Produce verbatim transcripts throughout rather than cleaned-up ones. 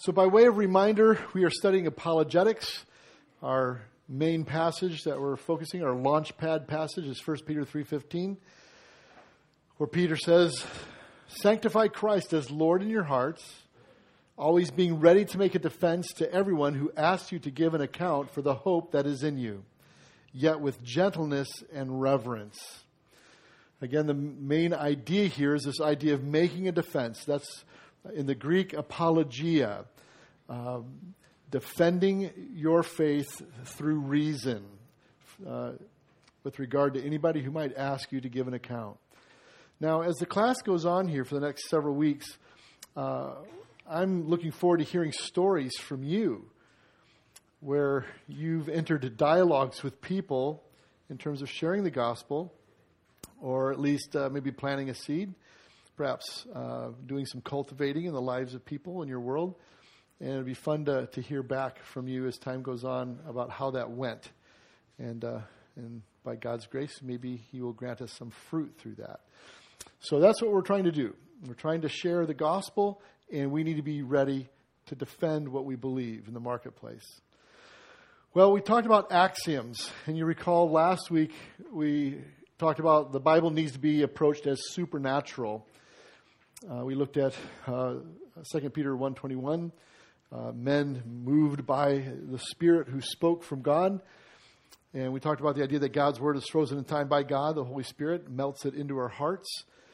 So by way of reminder, we are studying apologetics. Our main passage that we're focusing, our launch pad passage, is First Peter three fifteen, where Peter says, "Sanctify Christ as Lord in your hearts, always being ready to make a defense to everyone who asks you to give an account for the hope that is in you, yet with gentleness and reverence." Again, the main idea here is this idea of making a defense. That's in the Greek, apologia. Um, defending your faith through reason uh, with regard to anybody who might ask you to give an account. Now, as the class goes on here for the next several weeks, uh, I'm looking forward to hearing stories from you where you've entered dialogues with people in terms of sharing the gospel, or at least uh, maybe planting a seed, perhaps uh, doing some cultivating in the lives of people in your world. And it'd be fun to, to hear back from you as time goes on about how that went. And, uh, and by God's grace, maybe He will grant us some fruit through that. So that's what we're trying to do. We're trying to share the gospel, and we need to be ready to defend what we believe in the marketplace. Well, we talked about axioms. And you recall last week we talked about the Bible needs to be approached as supernatural. Uh, we looked at uh, Second Peter one twenty-one. Uh, men moved by the Spirit who spoke from God. And we talked about the idea that God's Word is frozen in time by God. The Holy Spirit melts it into our hearts.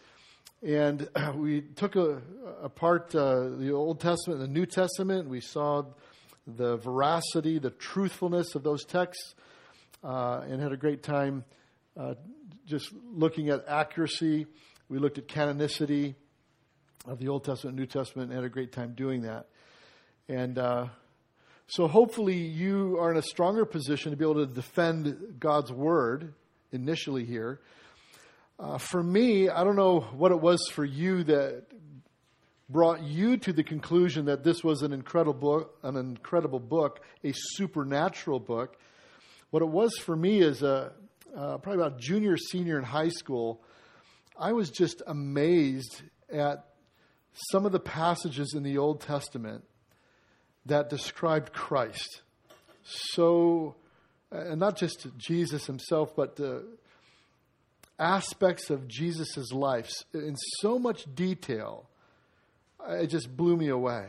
And uh, we took a, apart uh, the Old Testament and the New Testament. We saw the veracity, the truthfulness of those texts, uh, and had a great time uh, just looking at accuracy. We looked at canonicity of the Old Testament and New Testament and had a great time doing that. And uh, so hopefully you are in a stronger position to be able to defend God's Word initially here. Uh, for me, I don't know what it was for you that brought you to the conclusion that this was an incredible book, an incredible book, a supernatural book. What it was for me is a, uh, probably about junior, senior in high school, I was just amazed at some of the passages in the Old Testament that described Christ. So, and not just Jesus himself, but the aspects of Jesus' life in so much detail. It just blew me away.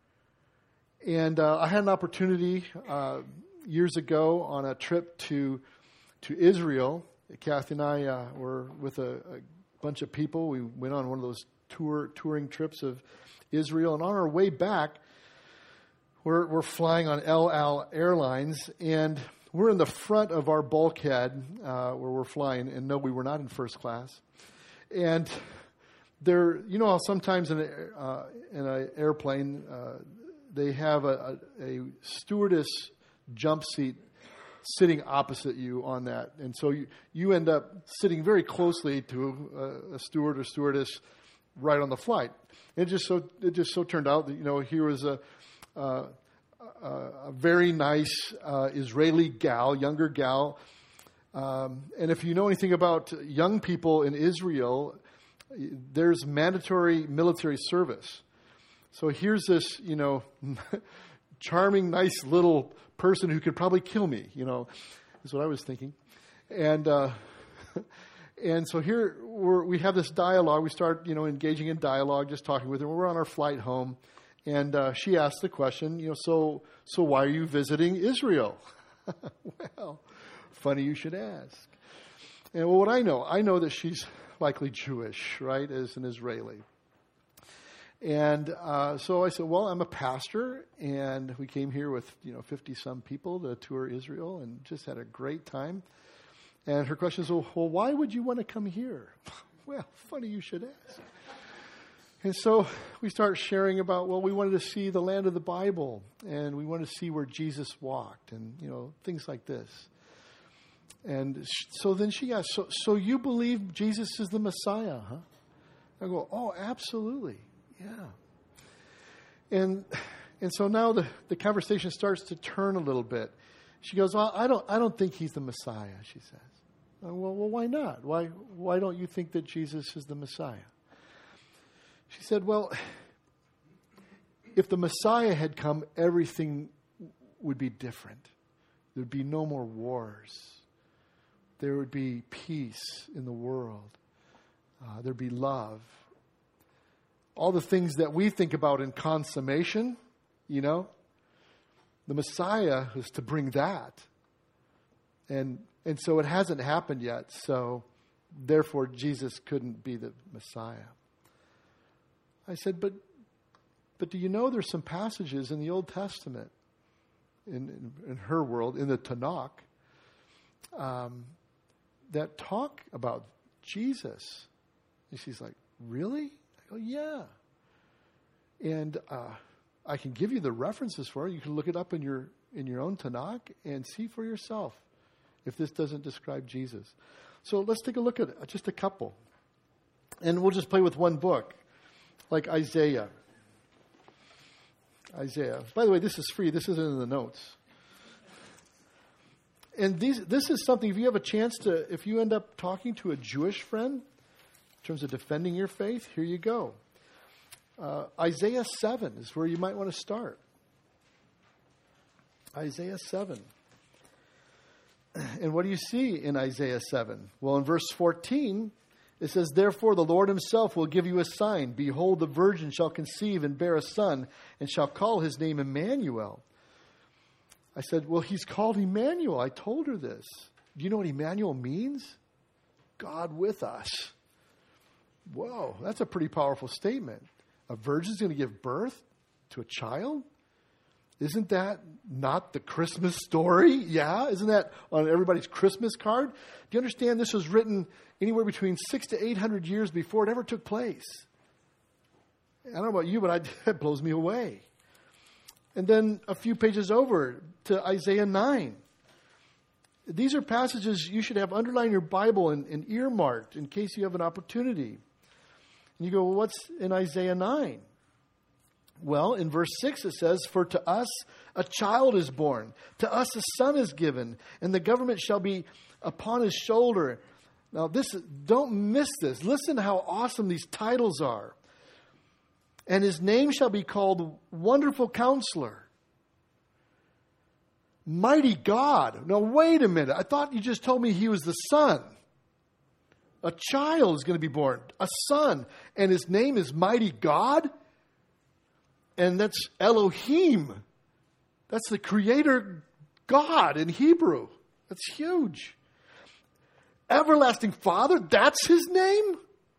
And uh, I had an opportunity uh, years ago on a trip to to Israel. Kathy and I uh, were with a, a bunch of people. We went on one of those tour touring trips of Israel. And on our way back, we're, we're flying on El Al Airlines. And we're in the front of our bulkhead uh, where we're flying. And no, we were not in first class. And there, you know how sometimes in, a, uh, in an airplane, uh, they have a, a, a stewardess jump seat sitting opposite you on that. And so you, you end up sitting very closely to a, a steward or stewardess right on the flight. It just so it just so turned out that, you know, here was a uh, a, a very nice uh, Israeli gal, younger gal. Um, and if you know anything about young people in Israel, there's mandatory military service. So here's this, you know, charming, nice little person who could probably kill me, you know, is what I was thinking. And uh, and so here we're, we have this dialogue. We start, you know, engaging in dialogue, just talking with her. We're on our flight home. And uh, she asked the question, you know, so so why are you visiting Israel? Well, funny you should ask. And well, what I know, I know that she's likely Jewish, right, as an Israeli. And uh, so I said, well, I'm a pastor, and we came here with, you know, fifty-some people to tour Israel and just had a great time. And her question is, well, well, why would you want to come here? Well, funny you should ask. And so we start sharing about, well, we wanted to see the land of the Bible, and we wanted to see where Jesus walked, and, you know, things like this. And so then she asked, so, so you believe Jesus is the Messiah, huh? I go, oh, absolutely, yeah. And and so now the, the conversation starts to turn a little bit. She goes, well, I don't I don't think he's the Messiah, she says. I go, well, well, why not? Why why don't you think that Jesus is the Messiah? She said, well, if the Messiah had come, everything would be different. There'd be no more wars. There would be peace in the world. Uh, there'd be love. All the things that we think about in consummation, you know, the Messiah is to bring that. And and so it hasn't happened yet. So therefore, Jesus couldn't be the Messiah. I said, but but do you know there's some passages in the Old Testament, in, in, in her world, in the Tanakh, um, that talk about Jesus? And she's like, really? I go, yeah. And uh, I can give you the references for it. You can look it up in your in your own Tanakh and see for yourself if this doesn't describe Jesus. So let's take a look at just a couple. And we'll just play with one book, like Isaiah. Isaiah. By the way, this is free. This isn't in the notes. And these, this is something, if you have a chance to, if you end up talking to a Jewish friend, in terms of defending your faith, here you go. Uh, Isaiah seven is where you might want to start. Isaiah seven. And what do you see in Isaiah seven? Well, in verse fourteen, it says, therefore the Lord himself will give you a sign. Behold, the virgin shall conceive and bear a son, and shall call his name Emmanuel. I said, well, he's called Emmanuel. I told her this. Do you know what Emmanuel means? God with us. Whoa, that's a pretty powerful statement. A virgin's going to give birth to a child? Isn't that not the Christmas story? Yeah, isn't that on everybody's Christmas card? Do you understand this was written anywhere between six to eight hundred years before it ever took place? I don't know about you, but I, that blows me away. And then a few pages over to Isaiah nine. These are passages you should have underlined in your Bible and, and earmarked in case you have an opportunity. And you go, well, what's in Isaiah nine? Well, in verse six it says, for to us a child is born, to us a son is given, and the government shall be upon his shoulder. Now, this don't miss this. Listen how awesome these titles are. And his name shall be called Wonderful Counselor, Mighty God. Now, wait a minute. I thought you just told me he was the son. A child is going to be born, a son, and his name is Mighty God? And that's Elohim. That's the creator God in Hebrew. That's huge. Everlasting Father, that's his name?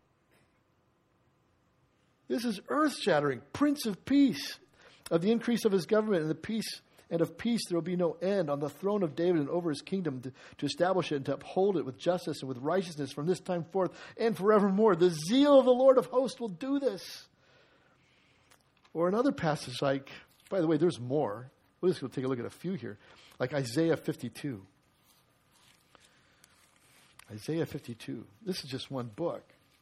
This is earth-shattering. Prince of Peace. Of the increase of his government and the peace and of peace there will be no end on the throne of David and over his kingdom to, to establish it and to uphold it with justice and with righteousness from this time forth and forevermore. The zeal of the Lord of hosts will do this. Or another passage like, by the way, there's more. We'll just go take a look at a few here. Like Isaiah fifty-two. Isaiah fifty-two. This is just one book.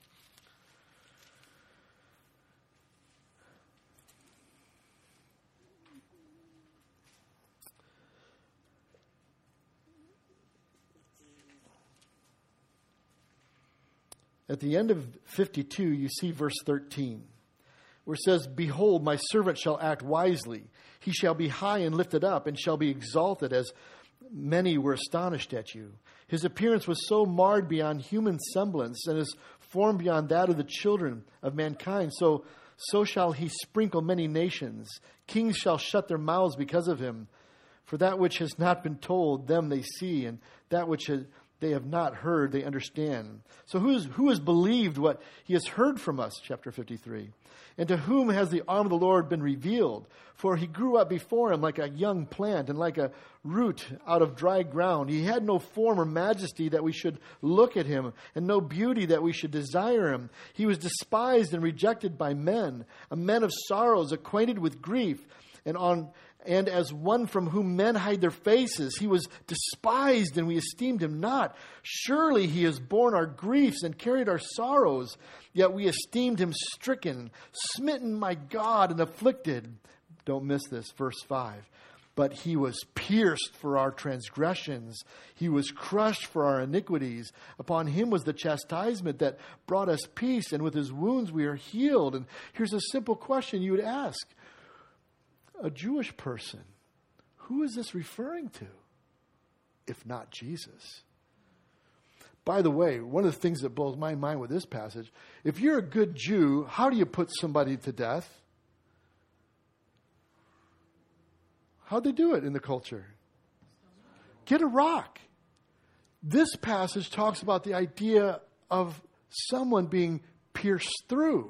At the end of fifty-two, you see verse thirteen, where it says, behold, my servant shall act wisely. He shall be high and lifted up, and shall be exalted, as many were astonished at you. His appearance was so marred beyond human semblance, and his form beyond that of the children of mankind. So, so shall he sprinkle many nations. Kings shall shut their mouths because of him. For that which has not been told, them they see, and that which has they have not heard, they understand. So who, is, who has believed what he has heard from us, chapter fifty-three? And to whom has the arm of the Lord been revealed? For he grew up before him like a young plant and like a root out of dry ground. He had no form or majesty that we should look at him, and no beauty that we should desire him. He was despised and rejected by men, a man of sorrows, acquainted with grief, and on And as one from whom men hide their faces, he was despised and we esteemed him not. Surely he has borne our griefs and carried our sorrows, yet we esteemed him stricken, smitten by God and afflicted. Don't miss this, verse five. But he was pierced for our transgressions. He was crushed for our iniquities. Upon him was the chastisement that brought us peace, and with his wounds we are healed. And here's a simple question you would ask. a Jewish person. Who is this referring to, if not Jesus? By the way, one of the things that blows my mind with this passage, if you're a good Jew, how do you put somebody to death? How'd they do it in the culture? Get a rock. This passage talks about the idea of someone being pierced through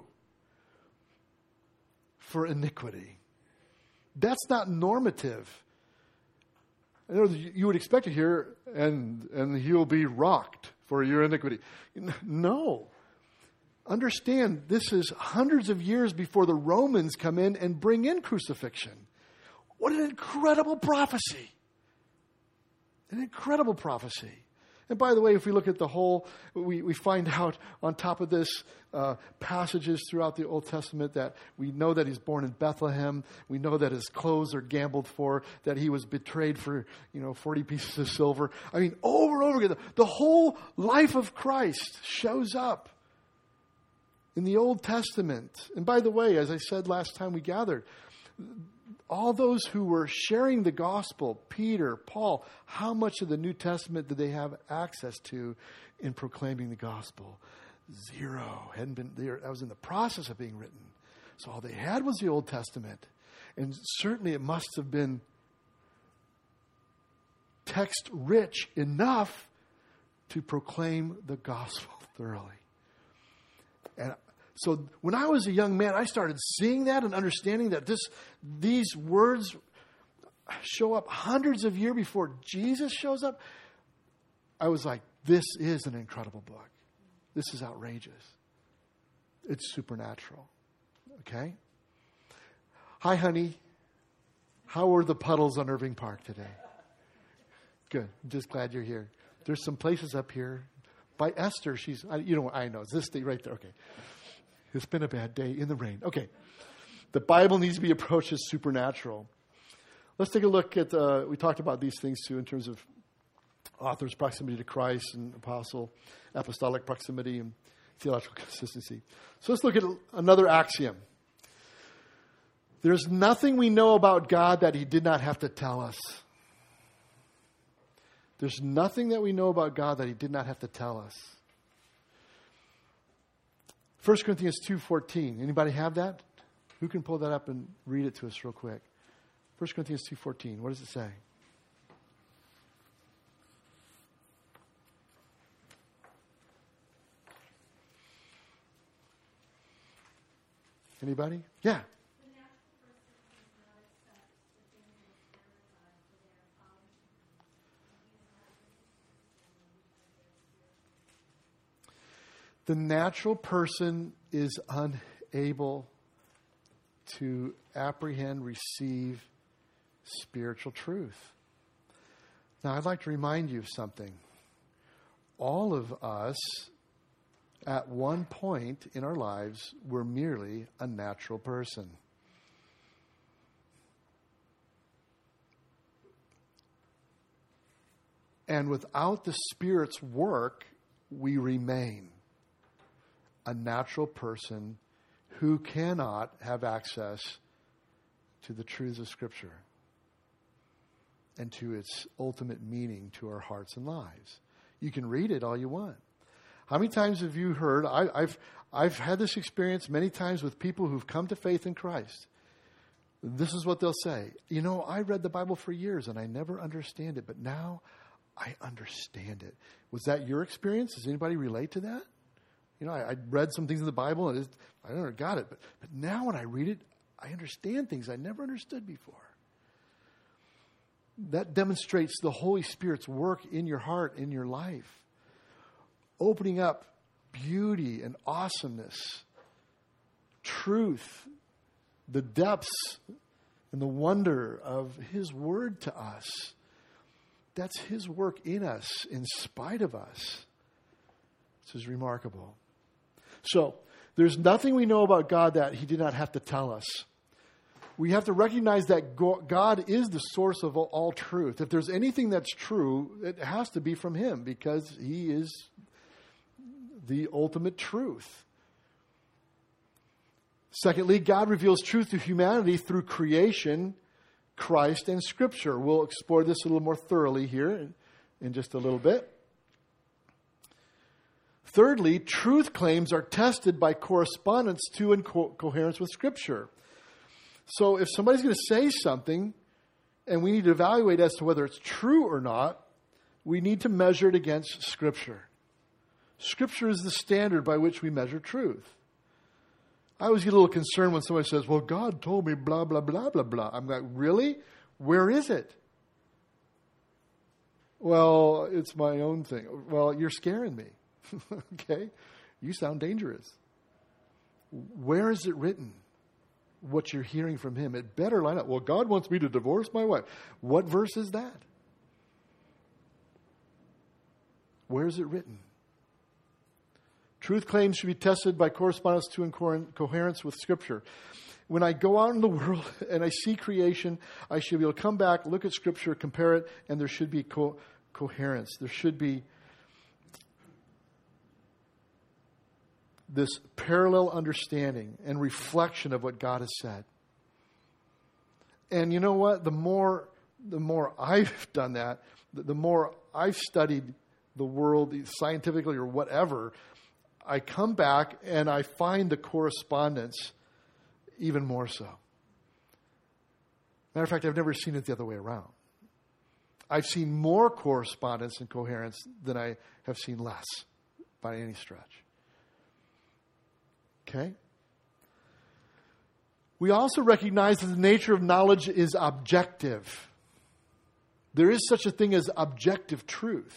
for iniquity. That's not normative. I know you would expect to hear, and, and he'll be rocked for your iniquity. No. Understand, this is hundreds of years before the Romans come in and bring in crucifixion. What an incredible prophecy. An incredible prophecy. And by the way, if we look at the whole, we, we find out on top of this uh, passages throughout the Old Testament that we know that he's born in Bethlehem. We know that his clothes are gambled for, that he was betrayed for, you know, forty pieces of silver. I mean, over and over again, the, the whole life of Christ shows up in the Old Testament. And by the way, as I said last time we gathered, all those who were sharing the gospel, Peter, Paul, how much of the New Testament did they have access to in proclaiming the gospel? Zero. Hadn't been there. That was in the process of being written. So all they had was the Old Testament. And certainly it must have been text rich enough to proclaim the gospel thoroughly. And so when I was a young man, I started seeing that and understanding that this, these words show up hundreds of years before Jesus shows up. I was like, this is an incredible book. This is outrageous. It's supernatural. Okay? Hi, honey. How were the puddles on Irving Park today? Good. I'm just glad you're here. There's some places up here. By Esther, she's, you know, I know. It's this thing right there. Okay. It's been a bad day in the rain. Okay. The Bible needs to be approached as supernatural. Let's take a look at, uh, we talked about these things too in terms of author's proximity to Christ and apostle, apostolic proximity and theological consistency. So let's look at another axiom. There's nothing we know about God that he did not have to tell us. There's nothing that we know about God that he did not have to tell us. First Corinthians two fourteen. Anybody have that? Who can pull that up and read it to us real quick? First Corinthians two fourteen. What does it say? Anybody? Yeah. The natural person is unable to apprehend, receive spiritual truth. Now, I'd like to remind you of something. All of us, at one point in our lives, were merely a natural person. And without the Spirit's work, we remain a natural person who cannot have access to the truths of Scripture and to its ultimate meaning to our hearts and lives. You can read it all you want. How many times have you heard, I, I've, I've had this experience many times with people who've come to faith in Christ. This is what they'll say. You know, I read the Bible for years and I never understand it, but now I understand it. Was that your experience? Does anybody relate to that? You know, I, I read some things in the Bible and it, I never got it. But, but now when I read it, I understand things I never understood before. That demonstrates the Holy Spirit's work in your heart, in your life. Opening up beauty and awesomeness, truth, the depths and the wonder of His Word to us. That's His work in us, in spite of us. This is remarkable. So, there's nothing we know about God that He did not have to tell us. We have to recognize that God is the source of all truth. If there's anything that's true, it has to be from Him because He is the ultimate truth. Secondly, God reveals truth to humanity through creation Christ and Scripture. We'll explore this a little more thoroughly here in, in just a little bit. Thirdly, truth claims are tested by correspondence to and co- coherence with Scripture. So if somebody's going to say something and we need to evaluate as to whether it's true or not, we need to measure it against Scripture. Scripture is the standard by which we measure truth. I always get a little concerned when somebody says, well, God told me blah, blah, blah, blah, blah. I'm like, really? Where is it? Well, it's my own thing. Well, you're scaring me. Okay? You sound dangerous. Where is it written? What you're hearing from him. It better line up. Well, God wants me to divorce my wife. What verse is that? Where is it written? Truth claims should be tested by correspondence to and coherence with Scripture. When I go out in the world and I see creation, I should be able to come back, look at Scripture, compare it, and there should be co- coherence. There should be this parallel understanding and reflection of what God has said. And you know what? The more, the more I've done that, the more I've studied the world scientifically or whatever, I come back and I find the correspondence even more so. Matter of fact, I've never seen it the other way around. I've seen more correspondence and coherence than I have seen less by any stretch. Okay? We also recognize that the nature of knowledge is objective. There is such a thing as objective truth.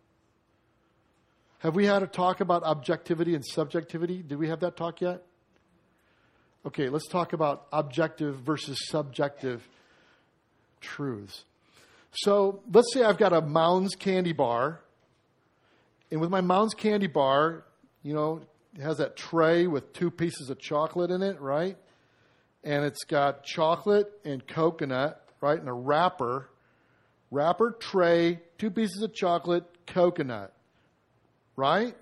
Have we had a talk about objectivity and subjectivity? Did we have that talk yet? Okay, let's talk about objective versus subjective truths. So let's say I've got a Mounds candy bar. And with my Mounds candy bar, you know, it has that tray with two pieces of chocolate in it, right? And it's got chocolate and coconut, right? And a wrapper. Wrapper, tray, two pieces of chocolate, coconut. Right?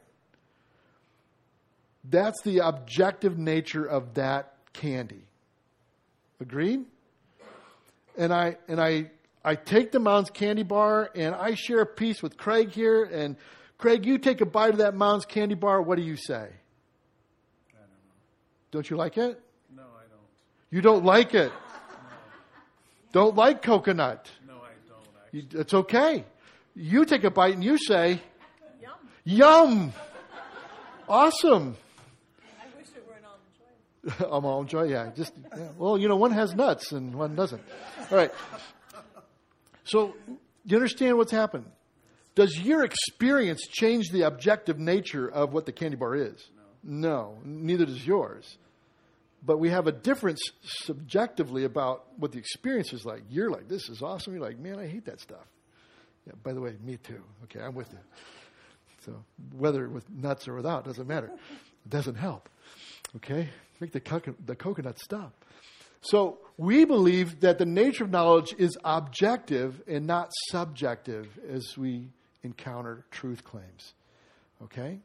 That's the objective nature of that candy. Agreed? And I and I I take the Mounds candy bar and I share a piece with Craig here. And Craig, you take a bite of that Mounds candy bar. What do you say? I don't know. Don't you like it? No, I don't. You don't like it? No. Don't like coconut? No, I don't. Actually. You, it's okay. You take a bite and you say, Yum. Yum! Awesome. I wish it were an almond joy. Um, almond joy, yeah. Just yeah. Well, you know, one has nuts and one doesn't. All right. So, you understand what's happened? Does your experience change the objective nature of what the candy bar is? No. No, neither does yours. But we have a difference subjectively about what the experience is like. You're like, this is awesome. You're like, man, I hate that stuff. Yeah, by the way, me too. Okay, I'm with you. So whether with nuts or without, doesn't matter. It doesn't help. Okay? Make the, co- the coconut stop. So we believe that the nature of knowledge is objective and not subjective as we encounter truth claims. Okay?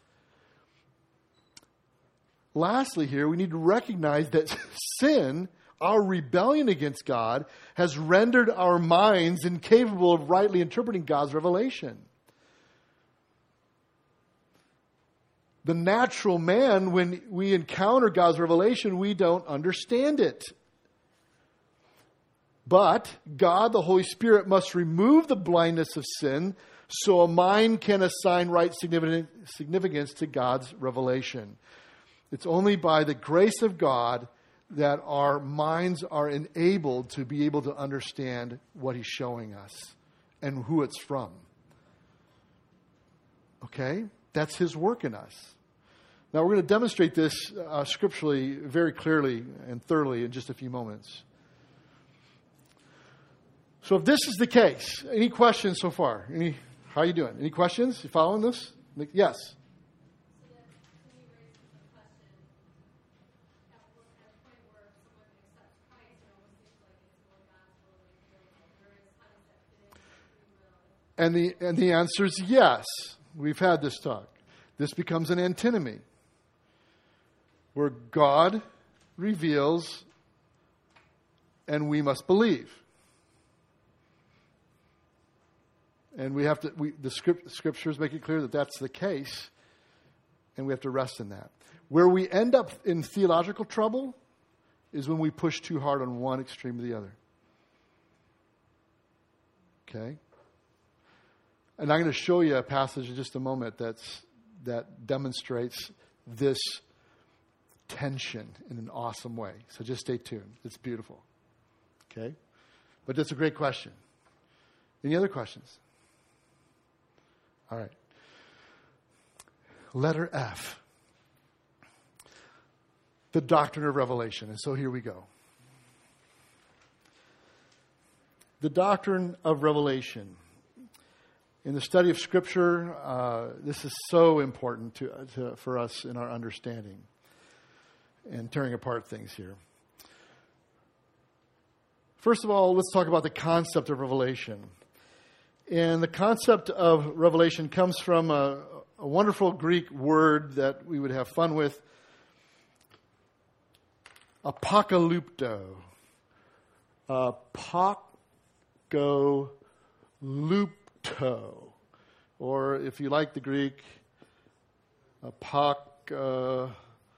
Lastly here, we need to recognize that sin, our rebellion against God, has rendered our minds incapable of rightly interpreting God's revelation. The natural man, when we encounter God's revelation, we don't understand it. But God, the Holy Spirit, must remove the blindness of sin so a mind can assign right significance to God's revelation. It's only by the grace of God that our minds are enabled to be able to understand what He's showing us and who it's from. Okay? That's His work in us. Now, we're going to demonstrate this uh, scripturally very clearly and thoroughly in just a few moments. So if this is the case, any questions so far? Any, how are you doing? Any questions? You following this? Yes? And the and the answer is yes. We've had this talk. This becomes an antinomy where God reveals and we must believe. And we have to, we, the script, scriptures make it clear that that's the case, and we have to rest in that. Where we end up in theological trouble is when we push too hard on one extreme or the other. Okay? And I'm going to show you a passage in just a moment that's that demonstrates this tension in an awesome way. So just stay tuned. It's beautiful. Okay? But that's a great question. Any other questions? All right. Letter F. The doctrine of revelation. And so here we go. The doctrine of revelation. In the study of Scripture, uh, this is so important to, to, for us in our understanding and tearing apart things here. First of all, let's talk about the concept of revelation. And the concept of revelation comes from a, a wonderful Greek word that we would have fun with, apocalypto. Apocalypto. Or if you like the Greek, apocalypto.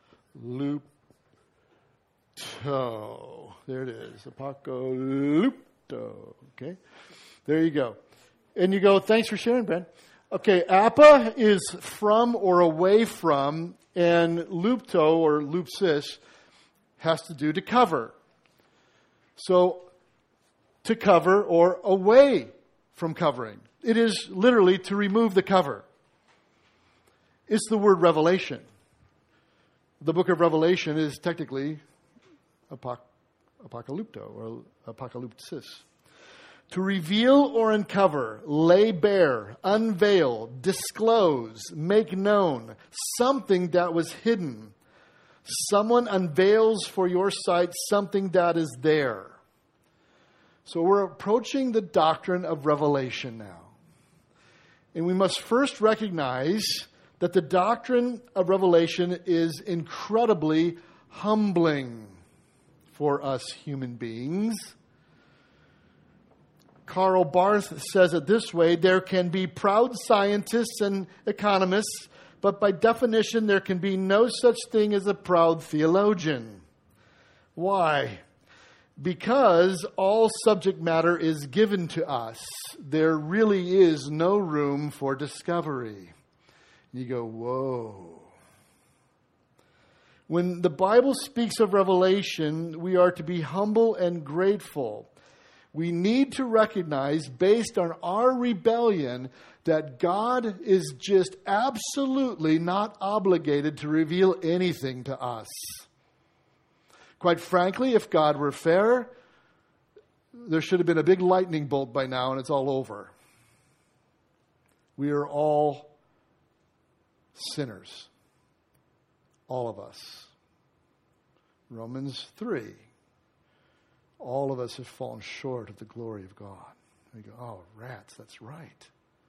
There it is, apocalypto. Okay, there you go. And you go, thanks for sharing, Ben. Okay, apa is from or away from, and lupto or lupsis has to do to cover. So, to cover or away from covering. It is literally to remove the cover. It's the word revelation. The book of Revelation is technically apoc- apocalypto or apocalypsis. To reveal or uncover, lay bare, unveil, disclose, make known something that was hidden. Someone unveils for your sight something that is there. So we're approaching the doctrine of revelation now. And we must first recognize that the doctrine of revelation is incredibly humbling for us human beings. Karl Barth says it this way: there can be proud scientists and economists, but by definition there can be no such thing as a proud theologian. Why? Because all subject matter is given to us. There really is no room for discovery. You go, whoa. When the Bible speaks of revelation, we are to be humble and grateful. We need to recognize, based on our rebellion, that God is just absolutely not obligated to reveal anything to us. Quite frankly, if God were fair, there should have been a big lightning bolt by now and it's all over. We are all sinners. All of us. Romans three. All of us have fallen short of the glory of God. We go, oh, rats, that's right.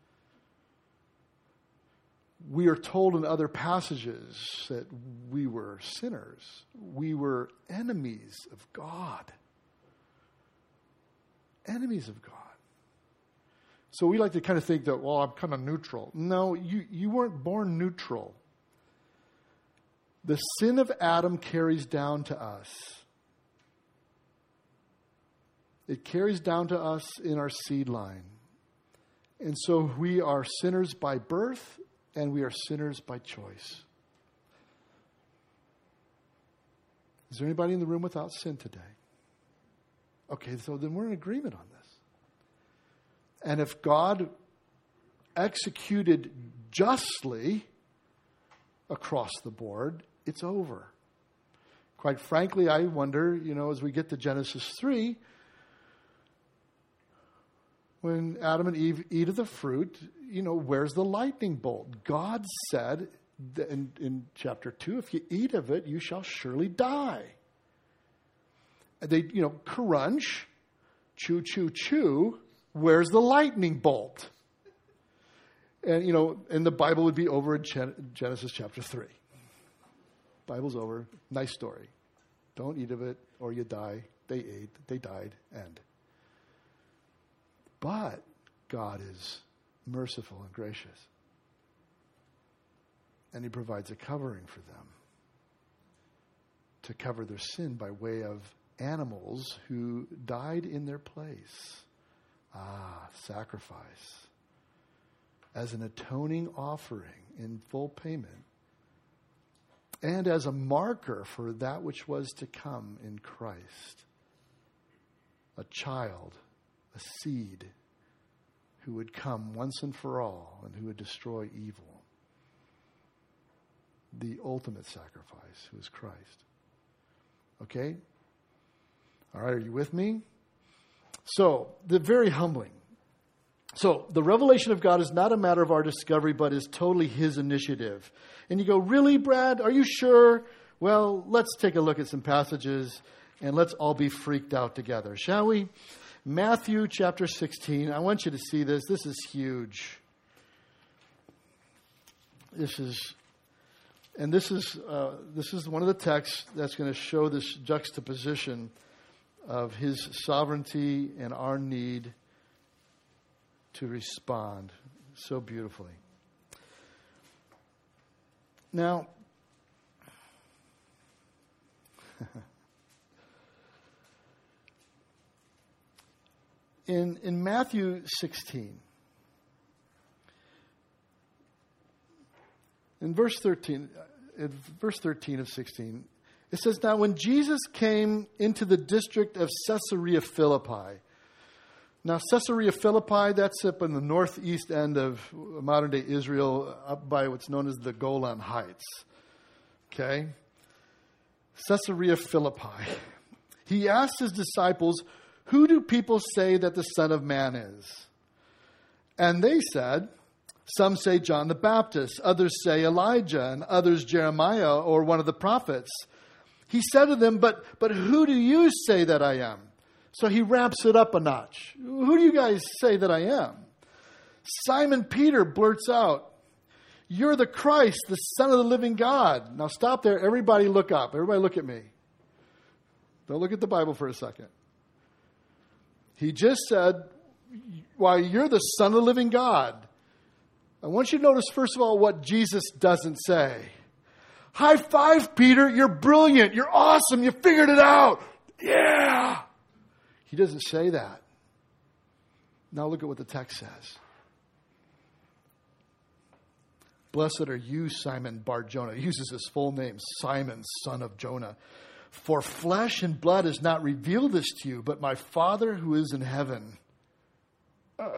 We are told in other passages that we were sinners. We were enemies of God. Enemies of God. So we like to kind of think that, well, I'm kind of neutral. No, you, you weren't born neutral. The sin of Adam carries down to us. It carries down to us in our seed line. And so we are sinners by birth, and we are sinners by choice. Is there anybody in the room without sin today? Okay, so then we're in agreement on this. And if God executed justly across the board, it's over. Quite frankly, I wonder, you know, as we get to Genesis three, when Adam and Eve eat of the fruit, you know, where's the lightning bolt? God said in, in chapter two, if you eat of it, you shall surely die. They, you know, crunch, chew, chew, chew. Where's the lightning bolt? And, you know, and the Bible would be over in Genesis chapter three. Bible's over. Nice story. Don't eat of it or you die. they ate, they died, end. But God is merciful and gracious. And he provides a covering for them to cover their sin by way of animals who died in their place. Ah, sacrifice. As an atoning offering in full payment. And as a marker for that which was to come in Christ. A child, a seed, who would come once and for all and who would destroy evil. The ultimate sacrifice, who is Christ. Okay? All right, are you with me? So, the very humbling. So, the revelation of God is not a matter of our discovery, but is totally his initiative. And you go, really, Brad? Are you sure? Well, let's take a look at some passages and let's all be freaked out together, shall we? Matthew chapter sixteen. I want you to see this. This is huge. This is, and this is uh, this is one of the texts that's going to show this juxtaposition of his sovereignty and our need to respond so beautifully. Now, in in Matthew sixteen, in verse thirteen, in verse thirteen of sixteen, it says, "Now when Jesus came into the district of Caesarea Philippi." Now, Caesarea Philippi, that's up in the northeast end of modern-day Israel, up by what's known as the Golan Heights. Okay? Caesarea Philippi. He asked his disciples, "Who do people say that the Son of Man is?" And they said, "Some say John the Baptist, others say Elijah, and others Jeremiah or one of the prophets." He said to them, but, but who do you say that I am? So he ramps it up a notch. Who do you guys say that I am? Simon Peter blurts out, "You're the Christ, the Son of the living God." Now stop there. Everybody look up. Everybody look at me. Don't look at the Bible for a second. He just said, "Why, you're the Son of the living God." I want you to notice, first of all, what Jesus doesn't say. "High five, Peter. You're brilliant. You're awesome. You figured it out. Yeah." He doesn't say that. Now look at what the text says. "Blessed are you, Simon Bar-Jonah." He uses his full name, Simon, son of Jonah. "For flesh and blood has not revealed this to you, but my Father who is in heaven." Uh,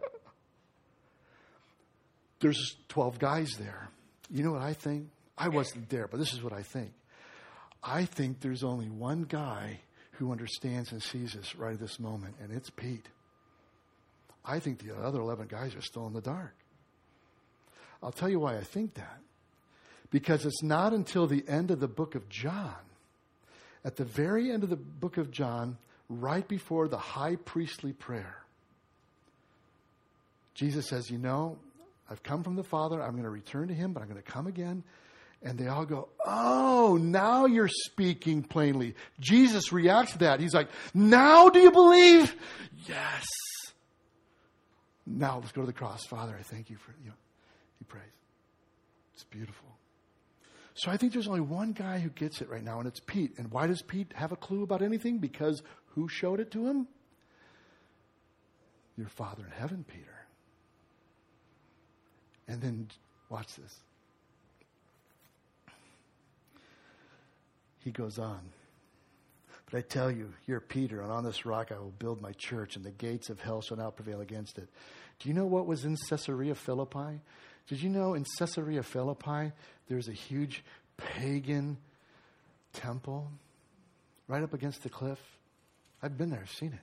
there's twelve guys there. You know what I think? I wasn't there, but this is what I think. I think there's only one guy who understands and sees this right at this moment, and it's Pete. I think the other eleven guys are still in the dark. I'll tell you why I think that. Because it's not until the end of the book of John, at the very end of the book of John, right before the high priestly prayer, Jesus says, "You know, I've come from the Father. I'm going to return to him, but I'm going to come again." And they all go, "Oh, now you're speaking plainly." Jesus reacts to that. He's like, "Now do you believe?" "Yes." "Now let's go to the cross. Father, I thank you for," you know, he prays. It's beautiful. So I think there's only one guy who gets it right now, and it's Pete. And why does Pete have a clue about anything? Because who showed it to him? Your Father in heaven, Peter. And then, watch this. He goes on. "But I tell you, you're Peter, and on this rock I will build my church, and the gates of hell shall not prevail against it." Do you know what was in Caesarea Philippi? Did you know in Caesarea Philippi there's a huge pagan temple right up against the cliff? I've been there, I've seen it.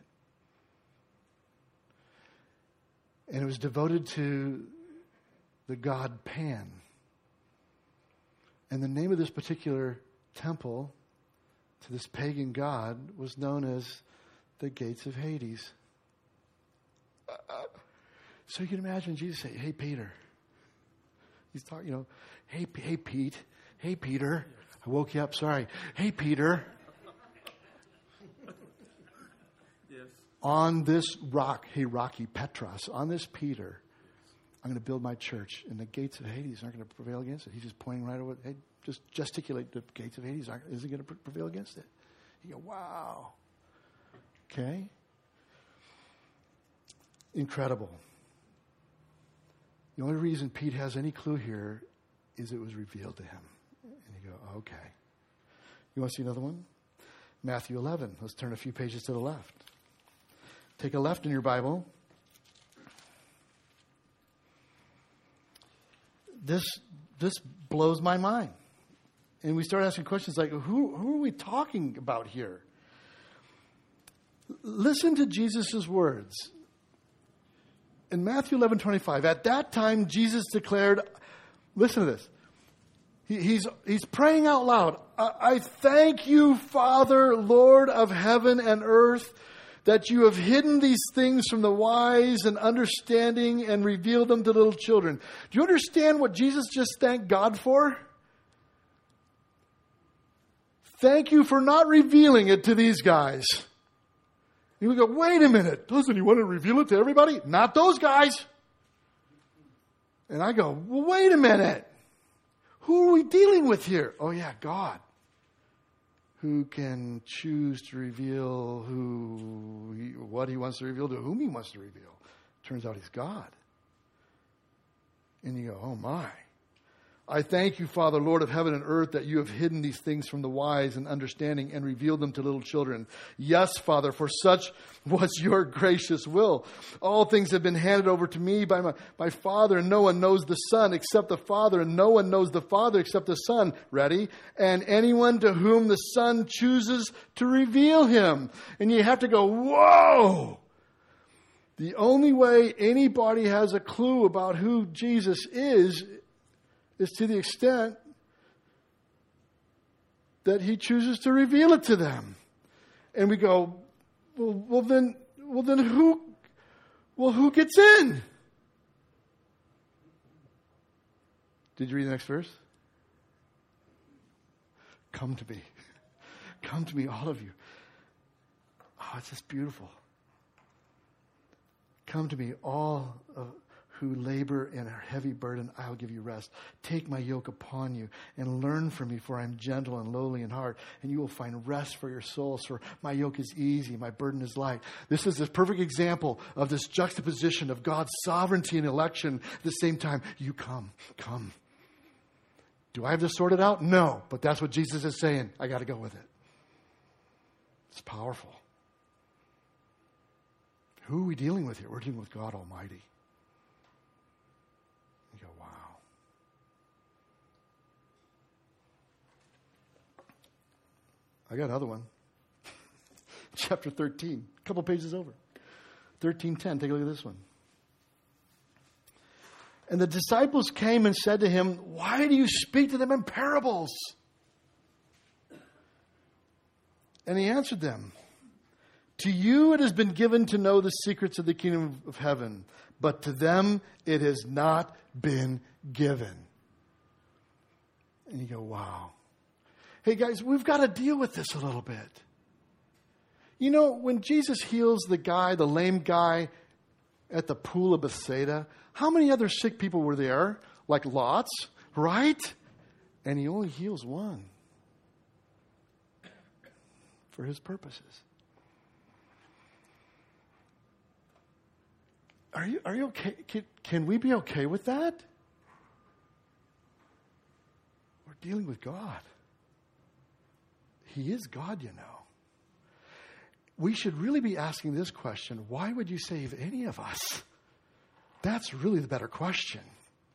And it was devoted to the god Pan. And the name of this particular temple to this pagan god was known as the gates of Hades. Uh, so you can imagine Jesus say, "Hey, Peter." He's talking, you know, hey, hey, Pete. "Hey, Peter. I woke you up. Sorry. Hey, Peter. On this rock, hey, Rocky Petros, on this Peter, I'm going to build my church, and the gates of Hades aren't going to prevail against it. He's just pointing right over. Hey, just gesticulate. The gates of Hades aren't, isn't going to prevail against it. You go, wow. Okay. Incredible. The only reason Pete has any clue here is it was revealed to him. And you go, okay. You want to see another one? Matthew eleven. Let's turn a few pages to the left. Take a left in your Bible. This this blows my mind. And we start asking questions like, who, who are we talking about here? Listen to Jesus' words. In Matthew eleven twenty-five, at that time Jesus declared, listen to this. He, he's, he's praying out loud. I, I thank you, Father, Lord of heaven and earth, that you have hidden these things from the wise and understanding and revealed them to little children. Do you understand what Jesus just thanked God for? Thank you for not revealing it to these guys. And we go, wait a minute. Doesn't he want to reveal it to everybody? Not those guys. And I go, well, wait a minute. Who are we dealing with here? Oh, yeah, God. Who can choose to reveal who he, what he wants to reveal to whom he wants to reveal. Turns out he's God. And you go, oh my. I thank you, Father, Lord of heaven and earth, that you have hidden these things from the wise and understanding and revealed them to little children. Yes, Father, for such was your gracious will. All things have been handed over to me by my, my Father, and no one knows the Son except the Father, and no one knows the Father except the Son. Ready? And anyone to whom the Son chooses to reveal him. And you have to go, whoa! The only way anybody has a clue about who Jesus is is to the extent that he chooses to reveal it to them. And we go, well, well then, well then who, well, who gets in? Did you read the next verse? Come to me. Come to me, all of you. Oh, it's just beautiful. Come to me, all of who labor and are heavy burden, I'll give you rest. Take my yoke upon you and learn from me, for I am gentle and lowly in heart, and you will find rest for your souls, for my yoke is easy, my burden is light. This is a perfect example of this juxtaposition of God's sovereignty and election. At the same time, you come, come. Do I have this sorted out? No, but that's what Jesus is saying. I got to go with it. It's powerful. Who are we dealing with here? We're dealing with God Almighty. I got another one. Chapter thirteen, a couple pages over. thirteen ten, take a look at this one. And the disciples came and said to him, why do you speak to them in parables? And he answered them, to you it has been given to know the secrets of the kingdom of heaven, but to them it has not been given. And you go, wow. Hey guys, we've got to deal with this a little bit. You know, when Jesus heals the guy, the lame guy at the pool of Bethsaida, how many other sick people were there? Like lots, right? And he only heals one for his purposes. Are you, are you okay? Can, can we be okay with that? We're dealing with God. He is God, you know. We should really be asking this question, why would you save any of us? That's really the better question.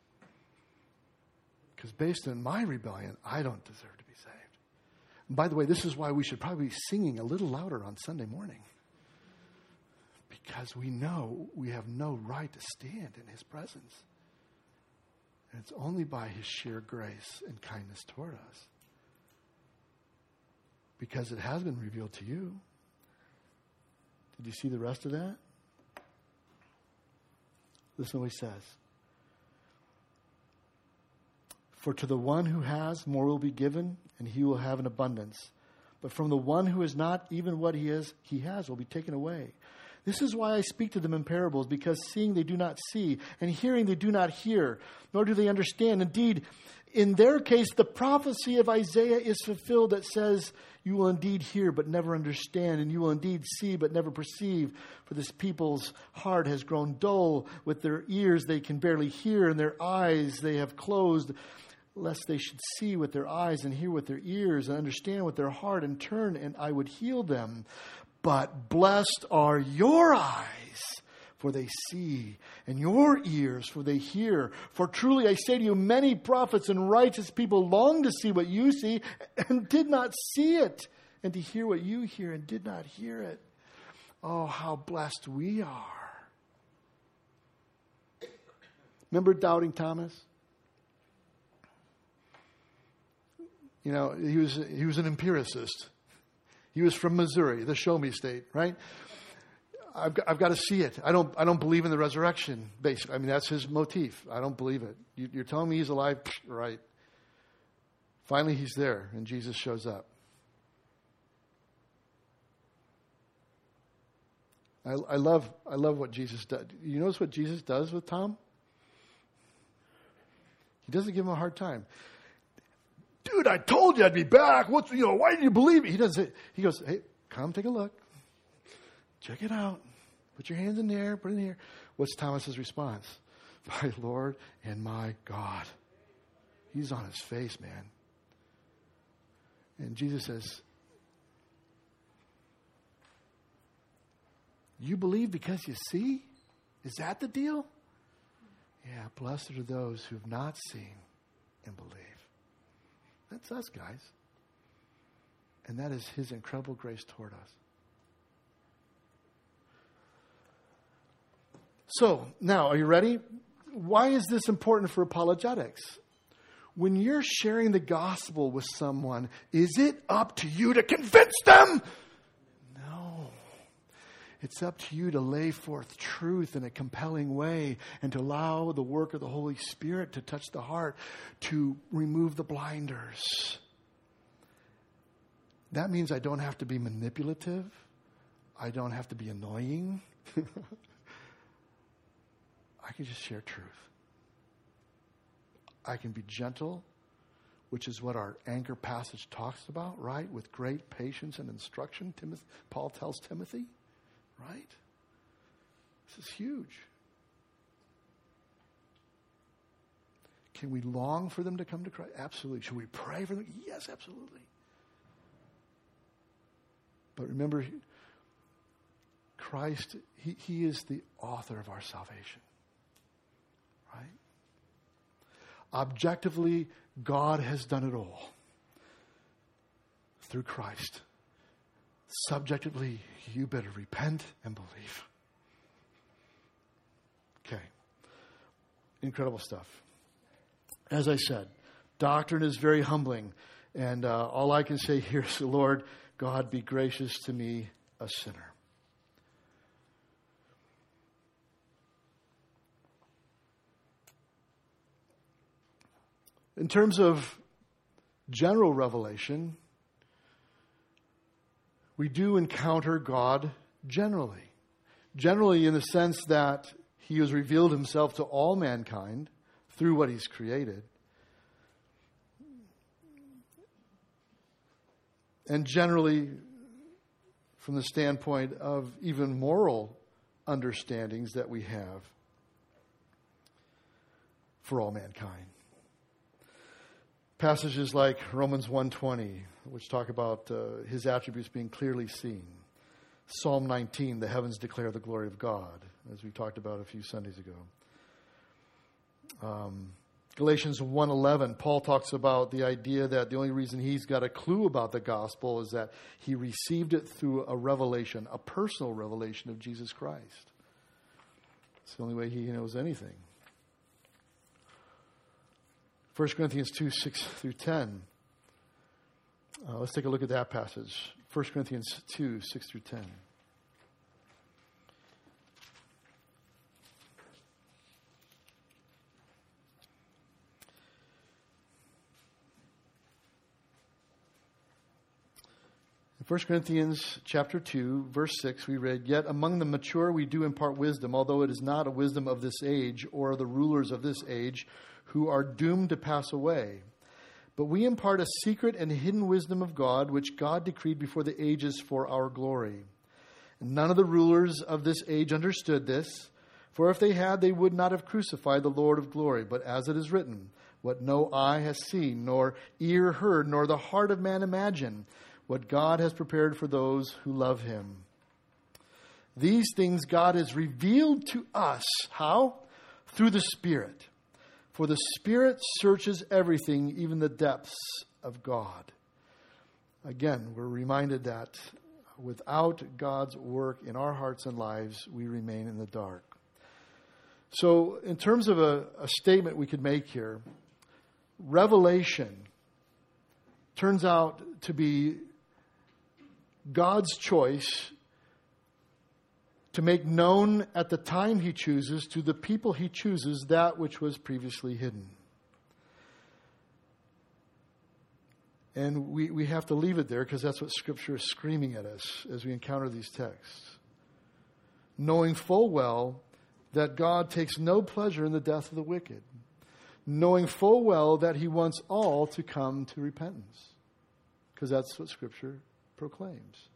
Because based on my rebellion, I don't deserve to be saved. And by the way, this is why we should probably be singing a little louder on Sunday morning. Because we know we have no right to stand in his presence. And it's only by his sheer grace and kindness toward us. Because it has been revealed to you. Did you see the rest of that? Listen to what he says. For to the one who has, more will be given, and he will have an abundance. But from the one who is not, even what he is, he has will be taken away. This is why I speak to them in parables, because seeing they do not see, and hearing they do not hear, nor do they understand. Indeed, in their case, the prophecy of Isaiah is fulfilled that says, you will indeed hear, but never understand, and you will indeed see, but never perceive. For this people's heart has grown dull. With their ears they can barely hear, and their eyes they have closed, lest they should see with their eyes and hear with their ears and understand with their heart and turn, and I would heal them. But blessed are your eyes, for they see, and your ears, for they hear. For truly I say to you, many prophets and righteous people long to see what you see and did not see it, and to hear what you hear and did not hear it. Oh, how blessed we are. Remember doubting Thomas? You know, he was he was an empiricist. He was from Missouri, the show me state, right? I've got, I've got to see it. I don't I don't believe in the resurrection, basically. I mean, that's his motif. I don't believe it. You, you're telling me he's alive? Right. Finally, he's there, and Jesus shows up. I, I love I love what Jesus does. You notice what Jesus does with Tom? He doesn't give him a hard time. Dude, I told you I'd be back. What's you know? Why didn't you believe me? He doesn't. He goes, hey, come take a look. Check it out. Put your hands in the air. Put it in the air. What's Thomas's response? My Lord and my God. He's on his face, man. And Jesus says, you believe because you see? Is that the deal? Yeah, blessed are those who have not seen and believe. That's us, guys. And that is his incredible grace toward us. So, now, are you ready? Why is this important for apologetics? When you're sharing the gospel with someone, is it up to you to convince them? No. It's up to you to lay forth truth in a compelling way and to allow the work of the Holy Spirit to touch the heart, to remove the blinders. That means I don't have to be manipulative. I don't have to be annoying. I can just share truth. I can be gentle, which is what our anchor passage talks about, right? With great patience and instruction, Timothy, Paul tells Timothy, right? This is huge. Can we long for them to come to Christ? Absolutely. Should we pray for them? Yes, absolutely. But remember, Christ, he, he is the author of our salvation. Right? Objectively, God has done it all through Christ. Subjectively, you better repent and believe. Okay. Incredible stuff. As I said, doctrine is very humbling. And uh, all I can say here is, Lord, God, be gracious to me, a sinner. In terms of general revelation, we do encounter God generally. Generally in the sense that he has revealed himself to all mankind through what he's created. And generally from the standpoint of even moral understandings that we have for all mankind. Passages like Romans one twenty, which talk about uh, his attributes being clearly seen. Psalm nineteen, the heavens declare the glory of God, as we talked about a few Sundays ago. Um, Galatians one eleven, Paul talks about the idea that the only reason he's got a clue about the gospel is that he received it through a revelation, a personal revelation of Jesus Christ. It's the only way he knows anything. First Corinthians two, six through ten. Uh, let's take a look at that passage. First Corinthians two, six through ten. First Corinthians chapter two, verse six, we read, "Yet among the mature we do impart wisdom, although it is not a wisdom of this age or the rulers of this age who are doomed to pass away. But we impart a secret and hidden wisdom of God, which God decreed before the ages for our glory. And none of the rulers of this age understood this, for if they had, they would not have crucified the Lord of glory. But as it is written, what no eye has seen, nor ear heard, nor the heart of man imagined, what God has prepared for those who love him. These things God has revealed to us." How? "Through the Spirit. For the Spirit searches everything, even the depths of God." Again, we're reminded that without God's work in our hearts and lives, we remain in the dark. So in terms of a, a statement we could make here, revelation turns out to be God's choice to make known at the time he chooses to the people he chooses that which was previously hidden. And we, we have to leave it there because that's what Scripture is screaming at us as we encounter these texts. Knowing full well that God takes no pleasure in the death of the wicked. Knowing full well that he wants all to come to repentance. Because that's what Scripture proclaims.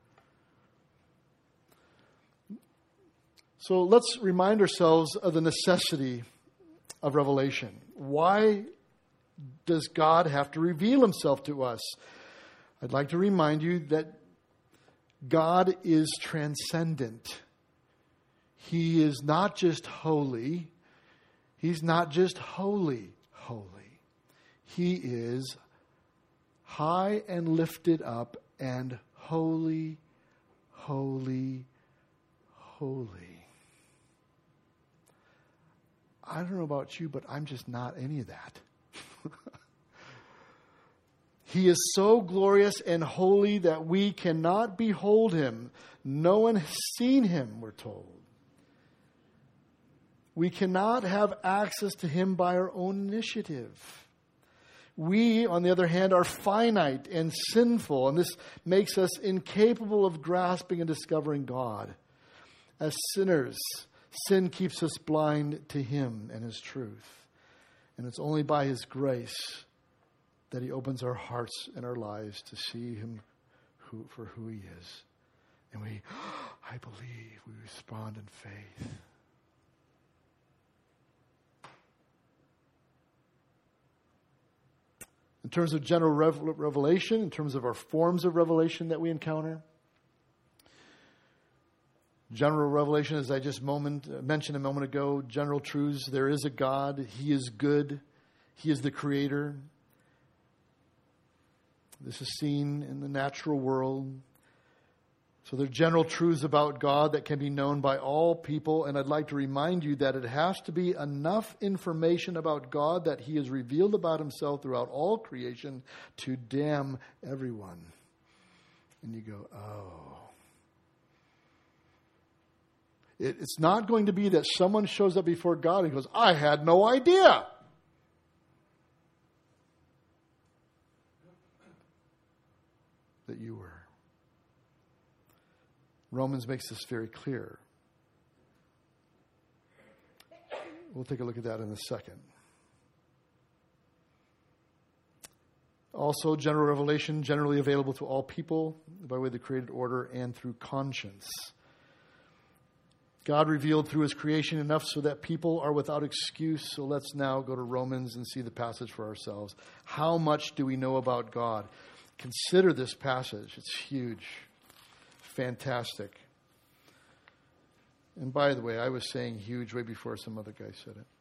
So let's remind ourselves of the necessity of revelation. Why does God have to reveal himself to us? I'd like to remind you that God is transcendent. He is not just holy. He's not just holy, holy. He is high and lifted up and holy, holy, holy. I don't know about you, but I'm just not any of that. He is so glorious and holy that we cannot behold him. No one has seen him, we're told. We cannot have access to him by our own initiative. We, on the other hand, are finite and sinful, and this makes us incapable of grasping and discovering God. As sinners, sin keeps us blind to him and his truth. And it's only by his grace that he opens our hearts and our lives to see him who, for who he is. And we, oh, I believe, we respond in faith. In terms of general revelation, in terms of our forms of revelation that we encounter, general revelation, as I just moment, mentioned a moment ago, general truths. There is a God. He is good. He is the creator. This is seen in the natural world. So there are general truths about God that can be known by all people. And I'd like to remind you that it has to be enough information about God that he has revealed about himself throughout all creation to damn everyone. And you go, oh. It's not going to be that someone shows up before God and goes, I had no idea. That you were. Romans makes this very clear. We'll take a look at that in a second. Also, general revelation, generally available to all people by way of the created order and through conscience. God revealed through his creation enough so that people are without excuse. So let's now go to Romans and see the passage for ourselves. How much do we know about God? Consider this passage. It's huge. Fantastic. And by the way, I was saying huge way before some other guy said it.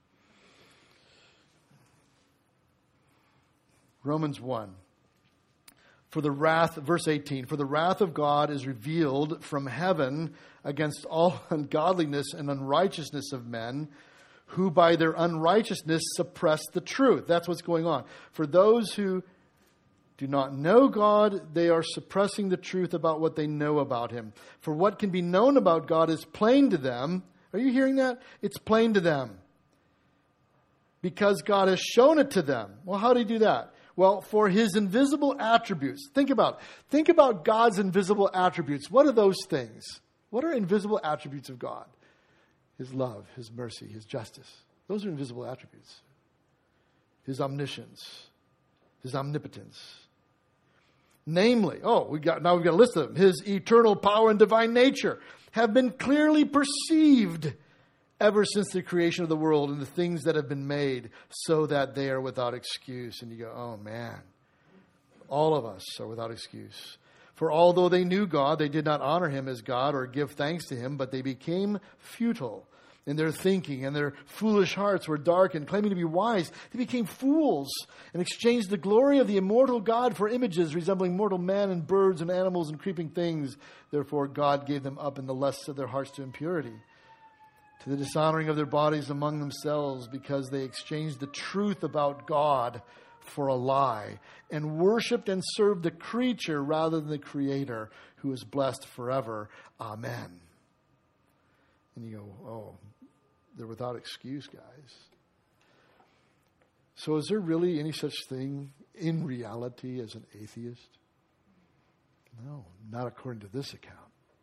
Romans one. For the wrath, verse eighteen, for the wrath of God is revealed from heaven against all ungodliness and unrighteousness of men who by their unrighteousness suppress the truth. That's what's going on. For those who do not know God, they are suppressing the truth about what they know about him. For what can be known about God is plain to them. Are you hearing that? It's plain to them. Because God has shown it to them. Well, how did he do that? Well, for his invisible attributes. Think about, think about God's invisible attributes. What are those things? What are invisible attributes of God? His love, his mercy, his justice. Those are invisible attributes. His omniscience, his omnipotence. Namely, oh, we got now we've got a list of them. His eternal power and divine nature have been clearly perceived ever since the creation of the world and the things that have been made, so that they are without excuse. And you go, oh man, all of us are without excuse. For although they knew God, they did not honor him as God or give thanks to him, but they became futile in their thinking, and their foolish hearts were darkened. Claiming to be wise, they became fools and exchanged the glory of the immortal God for images resembling mortal man and birds and animals and creeping things. Therefore God gave them up in the lusts of their hearts to impurity, to the dishonoring of their bodies among themselves, because they exchanged the truth about God for a lie, and worshipped and served the creature rather than the Creator, who is blessed forever. Amen. And you go, oh, they're without excuse, guys. So is there really any such thing in reality as an atheist? No, not according to this account.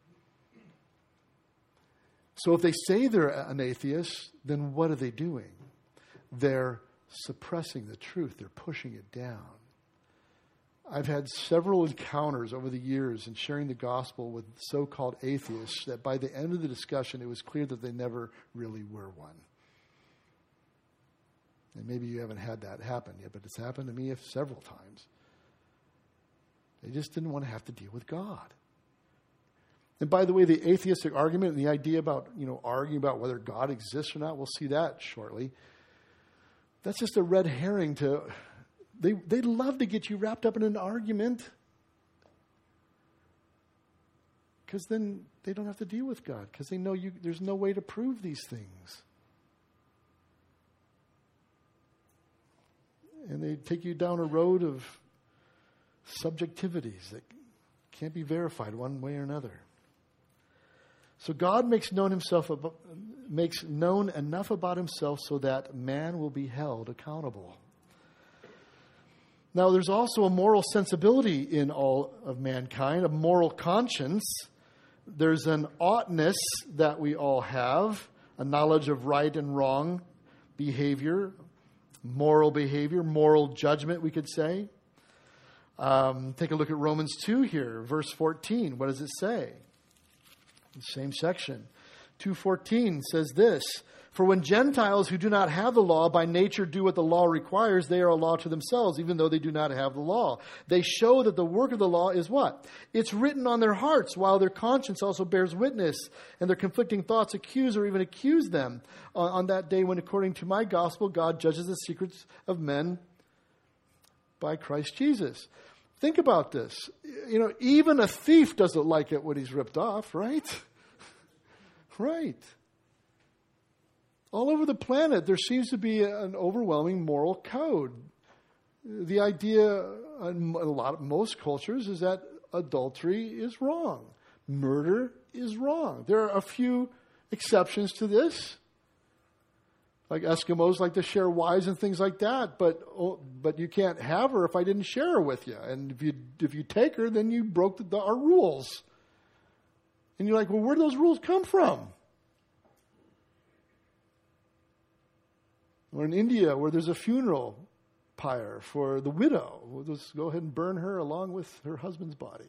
So if they say they're an atheist, then what are they doing? They're suppressing the truth. They're pushing it down. I've had several encounters over the years in sharing the gospel with so-called atheists that by the end of the discussion, it was clear that they never really were one. And maybe you haven't had that happen yet, but it's happened to me several times. They just didn't want to have to deal with God. And by the way, the atheistic argument and the idea about, you know, arguing about whether God exists or not, we'll see that shortly. That's just a red herring to... They they love to get you wrapped up in an argument, because then they don't have to deal with God, because they know you. There's no way to prove these things. And they take you down a road of subjectivities that can't be verified one way or another. So God makes known himself makes known enough about himself so that man will be held accountable. Now, there's also a moral sensibility in all of mankind, a moral conscience. There's an oughtness that we all have, a knowledge of right and wrong behavior, moral behavior, moral judgment, we could say. Um, take a look at Romans two here, verse fourteen. What does it say? The same section. two fourteen says this: For when Gentiles who do not have the law by nature do what the law requires, they are a law to themselves, even though they do not have the law. They show that the work of the law is what? It's written on their hearts, while their conscience also bears witness, and their conflicting thoughts accuse or even accuse them on, on that day when, according to my gospel, God judges the secrets of men by Christ Jesus. Think about this. You know, even a thief doesn't like it when he's ripped off, right? Right. All over the planet, there seems to be an overwhelming moral code. The idea in a lot of most cultures is that adultery is wrong. Murder is wrong. There are a few exceptions to this. Like Eskimos like to share wives and things like that, but oh, but you can't have her if I didn't share her with you. And if you if you take her, then you broke the, the, our rules. And you're like, well, where do those rules come from? Or in India, where there's a funeral pyre for the widow, we'll just go ahead and burn her along with her husband's body.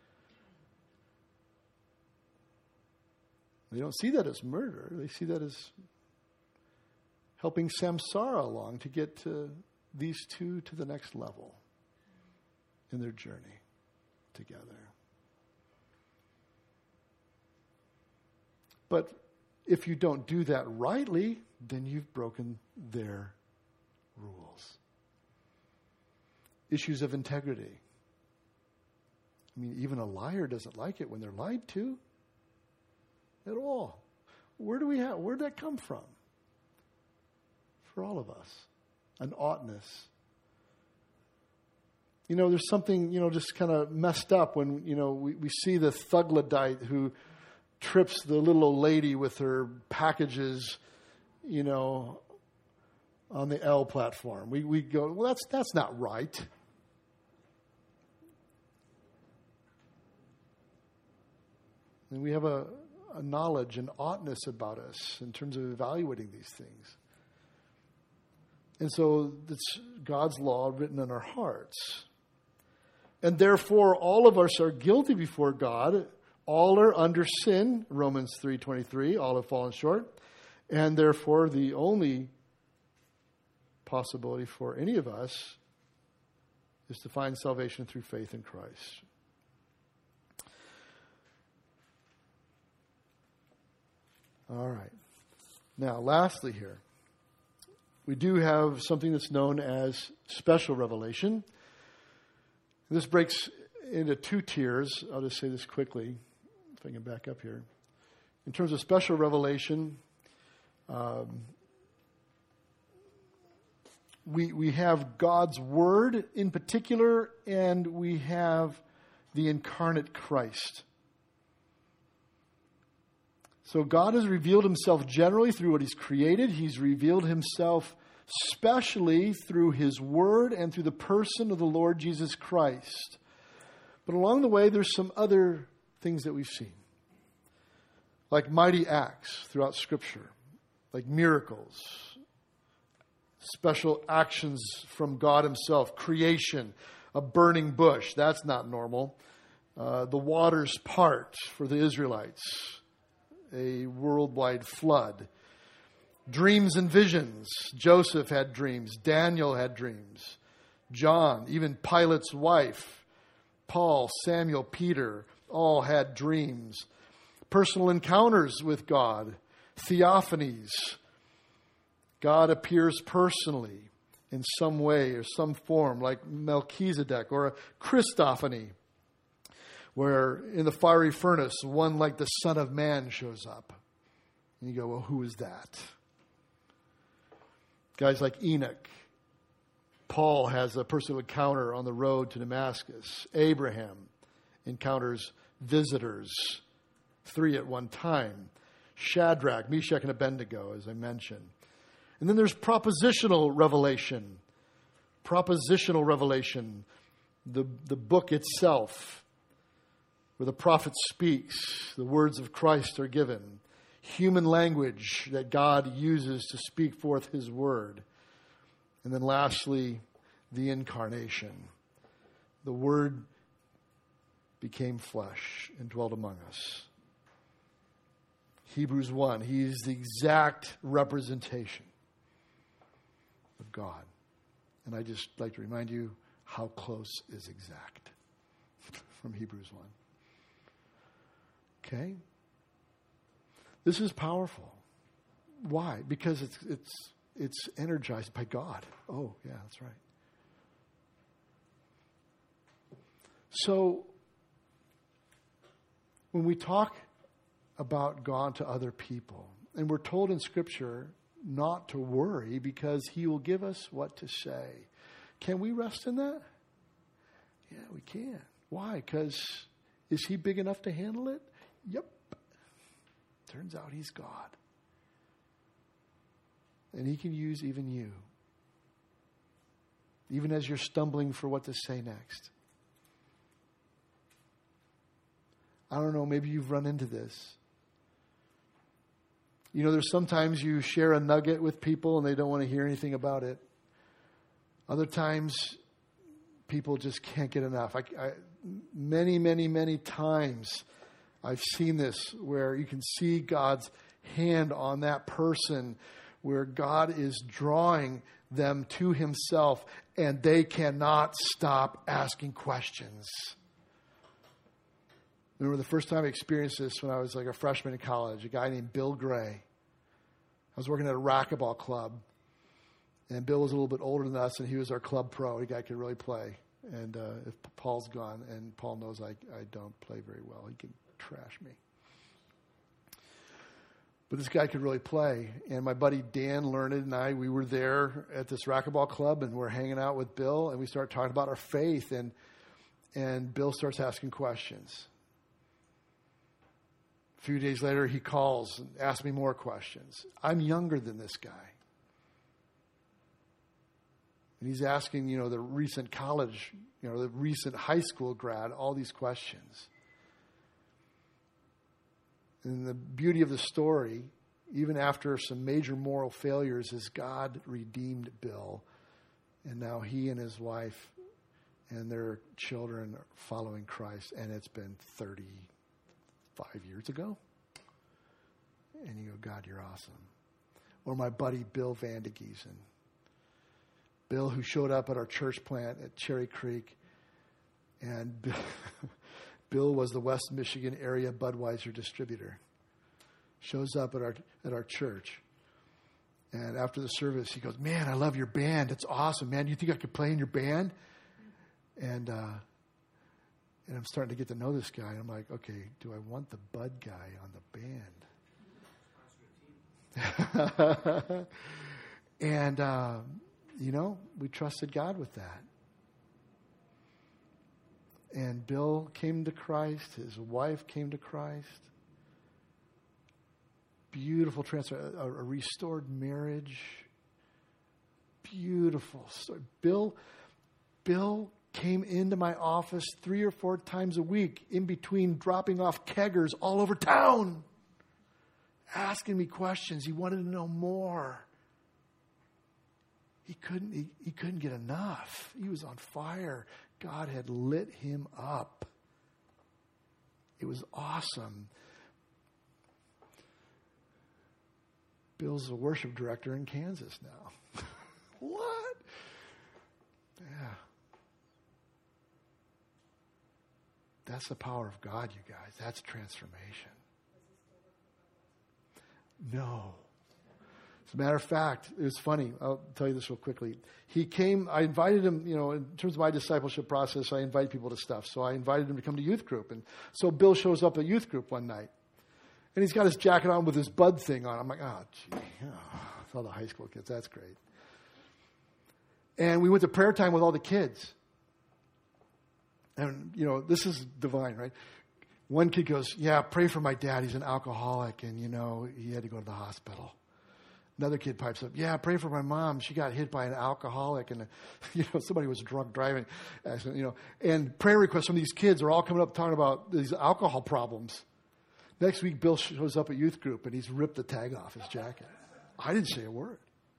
They don't see that as murder. They see that as helping samsara along to get to these two to the next level in their journey together. But if you don't do that rightly, then you've broken their rules. Issues of integrity. I mean, even a liar doesn't like it when they're lied to at all. Where do we have, where did that come from? For all of us, an oughtness. You know, there's something, you know, just kind of messed up when, you know, we, we see the Thugladite who trips the little old lady with her packages, you know, on the L platform. We we go, well, that's that's not right. And we have a, a knowledge and oughtness about us in terms of evaluating these things. And so it's God's law written in our hearts. And therefore, all of us are guilty before God. All are under sin, Romans three twenty-three, all have fallen short. And therefore, the only possibility for any of us is to find salvation through faith in Christ. All right. Now, lastly here, we do have something that's known as special revelation. This breaks into two tiers. I'll just say this quickly, if I can back up here. In terms of special revelation, um, we we have God's Word in particular, and we have the incarnate Christ. So God has revealed himself generally through what he's created. He's revealed himself specially through his word and through the person of the Lord Jesus Christ. But along the way, there's some other things that we've seen. Like mighty acts throughout Scripture. Like miracles. Special actions from God himself. Creation. A burning bush. That's not normal. Uh, the waters part for the Israelites. A worldwide flood. Dreams and visions. Joseph had dreams. Daniel had dreams. John, even Pilate's wife, Paul, Samuel, Peter, all had dreams. Personal encounters with God. Theophanies. God appears personally in some way or some form, like Melchizedek, or a Christophany, where in the fiery furnace, one like the Son of Man shows up. And you go, well, who is that? Guys like Enoch. Paul has a personal encounter on the road to Damascus. Abraham encounters visitors, three at one time. Shadrach, Meshach, and Abednego, as I mentioned. And then there's propositional revelation. Propositional revelation, the, the book itself, where the prophet speaks, the words of Christ are given. Human language that God uses to speak forth his word. And then lastly, the incarnation. The word became flesh and dwelt among us. Hebrews one, he is the exact representation of God. And I just like to remind you how close is exact from Hebrews one. Okay? This is powerful. Why? Because it's it's it's energized by God. Oh, yeah, that's right. So when we talk about God to other people, and we're told in Scripture not to worry because he will give us what to say. Can we rest in that? Yeah, we can. Why? Because is he big enough to handle it? Yep. Turns out he's God. And he can use even you. Even as you're stumbling for what to say next. I don't know, maybe you've run into this. You know, there's sometimes you share a nugget with people and they don't want to hear anything about it. Other times, people just can't get enough. I, I, many, many, many times I've seen this where you can see God's hand on that person, where God is drawing them to himself and they cannot stop asking questions. I remember the first time I experienced this when I was like a freshman in college, a guy named Bill Gray. I was working at a racquetball club, and Bill was a little bit older than us, and he was our club pro. The guy could really play. And uh, if Paul's gone, and Paul knows I, I don't play very well, he can trash me. But this guy could really play. And my buddy Dan Learned and I, we were there at this racquetball club, and we're hanging out with Bill, and we start talking about our faith, and and Bill starts asking questions. A few days later, he calls and asks me more questions. I'm younger than this guy. And he's asking, you know, the recent college, you know, the recent high school grad, all these questions. And the beauty of the story, even after some major moral failures, is God redeemed Bill. And now he and his wife and their children are following Christ. And it's been thirty-five years ago. And you go, God, you're awesome. Or my buddy Bill Van de Giesen. Bill, who showed up at our church plant at Cherry Creek. And Bill was the West Michigan area Budweiser distributor. Shows up at our at our church. And after the service, he goes, man, I love your band. It's awesome, man. You think I could play in your band? And uh, and I'm starting to get to know this guy. And I'm like, okay, do I want the Bud guy on the band? and, uh, you know, we trusted God with that. And Bill came to Christ. His wife came to Christ. Beautiful transfer, a, a restored marriage. Beautiful story. Bill, Bill came into my office three or four times a week in between dropping off keggers all over town, asking me questions. He wanted to know more. He couldn't, he, he couldn't get enough. He was on fire. God had lit him up. It was awesome. Bill's a worship director in Kansas now. What? Yeah. That's the power of God, you guys. That's transformation. No. As a matter of fact, it was funny. I'll tell you this real quickly. He came, I invited him, you know, in terms of my discipleship process, I invite people to stuff. So I invited him to come to youth group. And so Bill shows up at youth group one night. And he's got his jacket on with his Bud thing on. I'm like, oh, gee. Oh, it's all the high school kids. That's great. And we went to prayer time with all the kids. And, you know, this is divine, right? One kid goes, yeah, pray for my dad. He's an alcoholic. And, you know, he had to go to the hospital. Another kid pipes up, yeah, pray for my mom. She got hit by an alcoholic. And, you know, somebody was drunk driving accident, you know. And prayer requests from these kids are all coming up talking about these alcohol problems. Next week, Bill shows up at youth group, and he's ripped the tag off his jacket. I didn't say a word.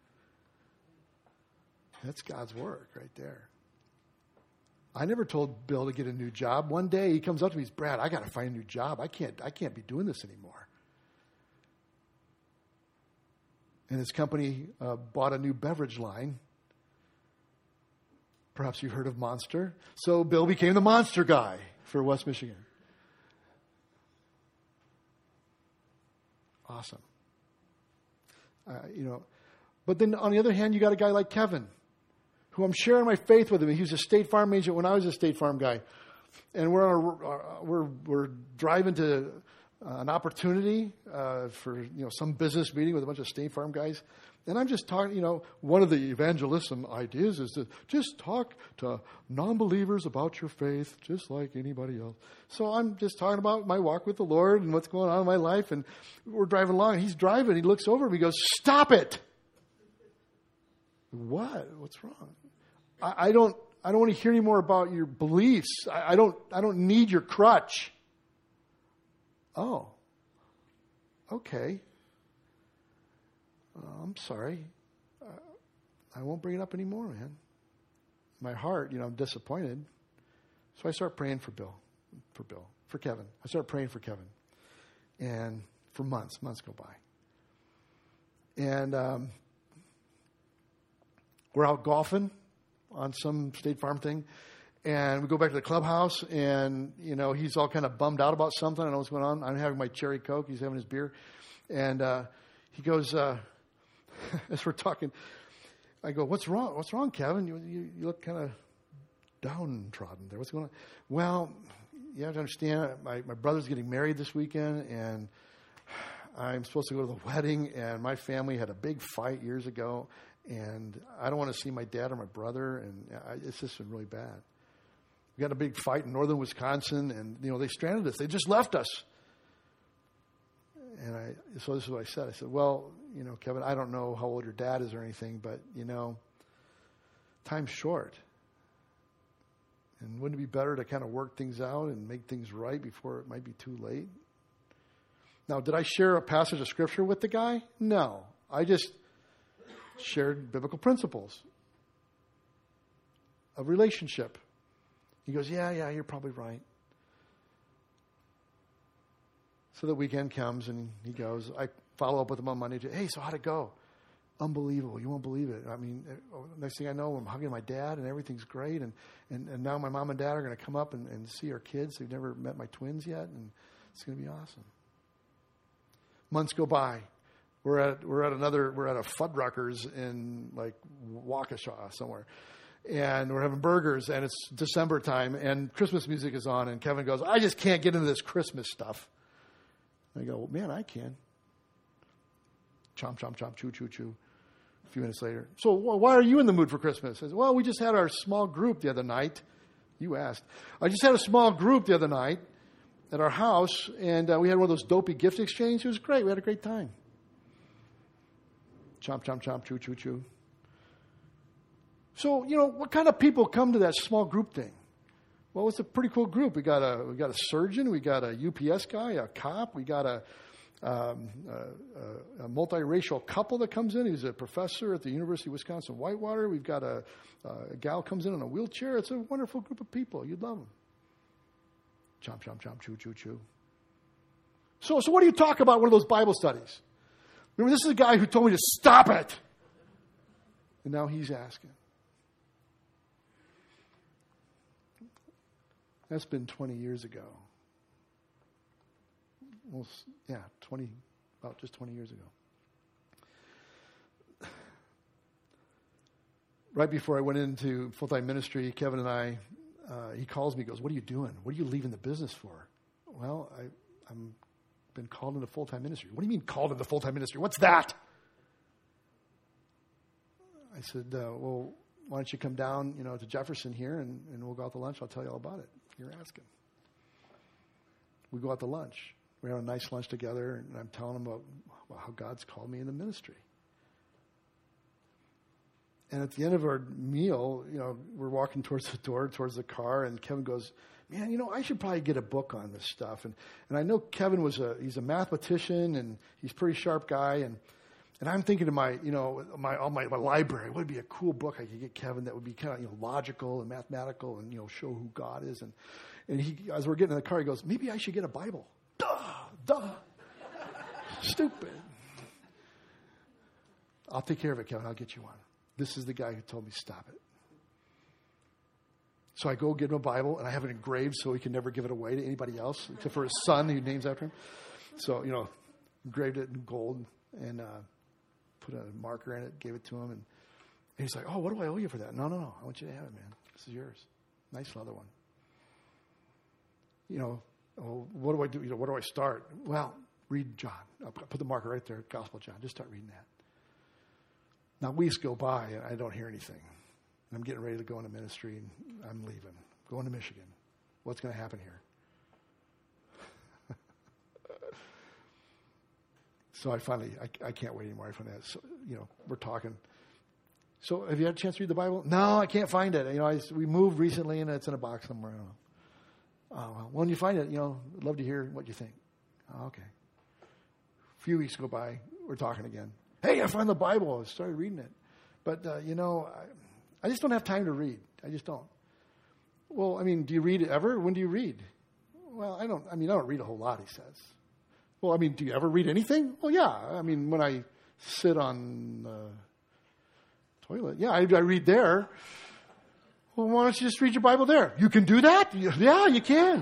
That's God's work right there. I never told Bill to get a new job. One day, he comes up to me, he's, Brad, I got to find a new job. I can't, I can't be doing this anymore. And his company uh, bought a new beverage line. Perhaps you've heard of Monster. So Bill became the Monster guy for West Michigan. Awesome. Uh, you know, but then on the other hand, you got a guy like Kevin, who I'm sharing my faith with him. He was a State Farm agent when I was a State Farm guy, and we're on a, uh, we're we're driving to uh, an opportunity uh, for you know some business meeting with a bunch of State Farm guys, and I'm just talking. You know, one of the evangelism ideas is to just talk to non-believers about your faith, just like anybody else. So I'm just talking about my walk with the Lord and what's going on in my life, and we're driving along. And he's driving. He looks over and he goes, "Stop it!" What? What's wrong? I, I don't. I don't want to hear any more about your beliefs. I, I don't. I don't need your crutch. Oh. Okay. Uh, I'm sorry. Uh, I won't bring it up anymore, man. My heart, you know, I'm disappointed. So I start praying for Bill, for Bill, for Kevin. I start praying for Kevin, and for months, months go by, and um, we're out golfing on some State Farm thing, and we go back to the clubhouse, and, you know, he's all kind of bummed out about something. I don't know what's going on. I'm having my cherry Coke. He's having his beer. And uh, he goes, uh, as we're talking, I go, what's wrong? What's wrong, Kevin? You, you, you look kind of downtrodden there. What's going on? Well, you have to understand, my, my brother's getting married this weekend, and I'm supposed to go to the wedding, and my family had a big fight years ago, and I don't want to see my dad or my brother, and I, it's just been really bad. We got a big fight in northern Wisconsin, and, you know, they stranded us. They just left us. And I, so this is what I said. I said, well, you know, Kevin, I don't know how old your dad is or anything, but, you know, time's short. And wouldn't it be better to kind of work things out and make things right before it might be too late? Now, did I share a passage of Scripture with the guy? No. I just shared biblical principles of relationship. He goes, yeah, yeah, you're probably right. So the weekend comes and he goes, I follow up with him on Monday. Hey, so how'd it go? Unbelievable. You won't believe it. I mean, next thing I know, I'm hugging my dad and everything's great. And, and, and now my mom and dad are going to come up and, and see our kids. They've never met my twins yet. And it's going to be awesome. Months go by. We're at we're at another we're at a Fuddruckers in like Waukesha somewhere, and we're having burgers, and it's December time, and Christmas music is on, and Kevin goes, I just can't get into this Christmas stuff. And I go, well, man, I can. Chomp, chomp, chomp, chew, chew, chew. A few minutes later, so why are you in the mood for Christmas? I said, well, we just had our small group the other night. You asked. I just had a small group the other night at our house, and uh, we had one of those dopey gift exchanges. It was great. We had a great time. Chomp, chomp, chomp, chew, chew, chew. So, you know, what kind of people come to that small group thing? Well, it's a pretty cool group. We got a we got a surgeon, we got a U P S guy, a cop, we got a, um, a, a, a multiracial couple that comes in. He's a professor at the University of Wisconsin Whitewater. We've got a, a gal comes in on a wheelchair. It's a wonderful group of people. You'd love them. Chomp, chomp, chomp, chew, chew, chew. So, so what do you talk about in one of those Bible studies? Remember, this is a guy who told me to stop it. And now he's asking. That's been twenty years ago. Well, yeah, twenty, about just twenty years ago. Right before I went into full-time ministry, Kevin and I, uh, he calls me, goes, what are you doing? What are you leaving the business for? Well, I, I'm been called into full-time ministry. What do you mean called into full-time ministry? What's that? I said, uh, well, why don't you come down, you know, to Jefferson here and, and we'll go out to lunch. I'll tell you all about it. You're asking. We go out to lunch. We have a nice lunch together, and I'm telling him about, about how God's called me in the ministry. And at the end of our meal, you know, we're walking towards the door, towards the car, and Kevin goes, man, you know, I should probably get a book on this stuff. And and I know Kevin was a, he's a mathematician, and he's a pretty sharp guy. And and I'm thinking to my, you know, my, all my, my library, what would be a cool book I could get Kevin that would be kind of, you know, logical and mathematical and, you know, show who God is. And, and he, as we're getting in the car, he goes, maybe I should get a Bible. Duh, duh. Stupid. I'll take care of it, Kevin. I'll get you one. This is the guy who told me stop it. So I go get him a Bible, and I have it engraved so he can never give it away to anybody else, except for his son, who names after him. So, you know, engraved it in gold and uh, put a marker in it, gave it to him. And, and he's like, oh, what do I owe you for that? No, no, no. I want you to have it, man. This is yours. Nice leather one. You know, oh, what do I do? You know, where do I start? Well, read John. I'll put the marker right there, Gospel of John. Just start reading that. Now, weeks go by, and I don't hear anything. I'm getting ready to go into ministry, and I'm leaving. Going to Michigan. What's going to happen here? So I finally, I, I can't wait anymore. I finally, so, you know, we're talking. So have you had a chance to read the Bible? No, I can't find it. You know, I, we moved recently, and it's in a box somewhere. I don't know. Oh, well, when you find it, you know, I'd love to hear what you think. Oh, okay. A few weeks go by. We're talking again. Hey, I found the Bible. I started reading it. But, uh, you know, I, I just don't have time to read. I just don't. Well, I mean, do you read it ever? When do you read? Well, I don't, I mean, I don't read a whole lot, he says. Well, I mean, do you ever read anything? Well, yeah. I mean, when I sit on the toilet, yeah, I, I read there. Well, why don't you just read your Bible there? You can do that? Yeah, you can.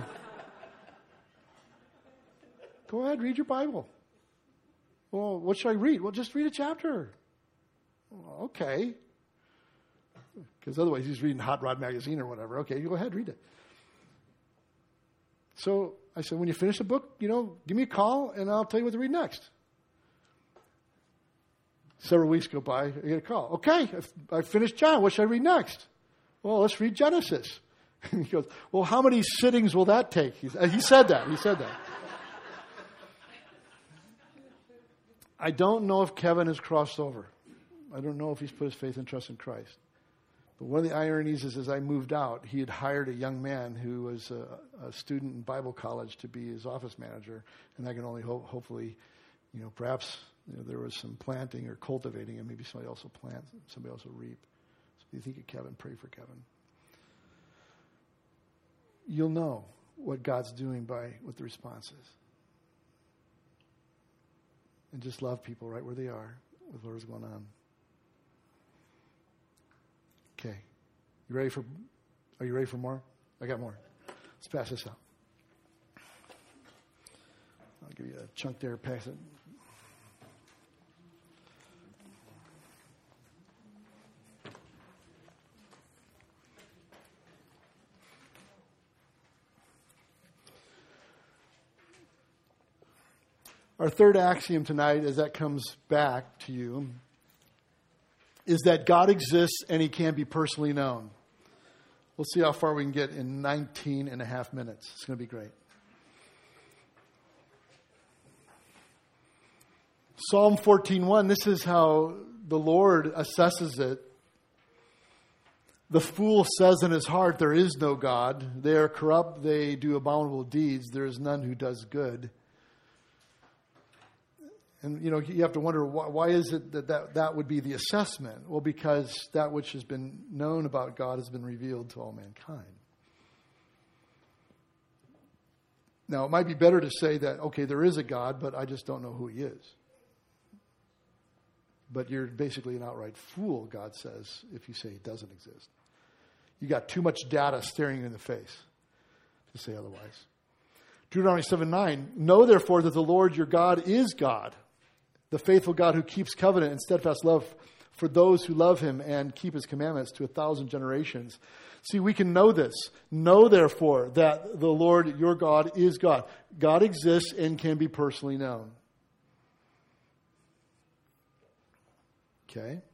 Go ahead, read your Bible. Well, what should I read? Well, just read a chapter. Well, okay. Because otherwise he's reading Hot Rod Magazine or whatever. Okay, you go ahead, read it. So I said, when you finish the book, you know, give me a call and I'll tell you what to read next. Several weeks go by, I get a call. Okay, I finished John. What should I read next? Well, let's read Genesis. He goes, well, how many sittings will that take? He, he said that. He said that. I don't know if Kevin has crossed over. I don't know if he's put his faith and trust in Christ. But one of the ironies is as I moved out, he had hired a young man who was a, a student in Bible college to be his office manager. And I can only hope, hopefully, you know, perhaps you know, there was some planting or cultivating, and maybe somebody else will plant, somebody else will reap. So if you think of Kevin, pray for Kevin. You'll know what God's doing by what the response is. And just love people right where they are with whatever's going on. Okay. You ready for, are you ready for more? I got more. Let's pass this out. I'll give you a chunk there, pass it. Our third axiom tonight, as that comes back to you, is that God exists and he can be personally known. We'll see how far we can get in nineteen and a half minutes. It's going to be great. Psalm fourteen one, this is how the Lord assesses it. The fool says in his heart, there is no God. They are corrupt, they do abominable deeds. There is none who does good. And, you know, you have to wonder, why, why is it that, that that would be the assessment? Well, because that which has been known about God has been revealed to all mankind. Now, it might be better to say that, okay, there is a God, but I just don't know who he is. But you're basically an outright fool, God says, if you say he doesn't exist. You got too much data staring you in the face to say otherwise. Deuteronomy seven nine, know therefore that the Lord your God is God, the faithful God who keeps covenant and steadfast love for those who love him and keep his commandments to a thousand generations. See, we can know this. Know, therefore, that the Lord your God is God. God exists and can be personally known. Okay.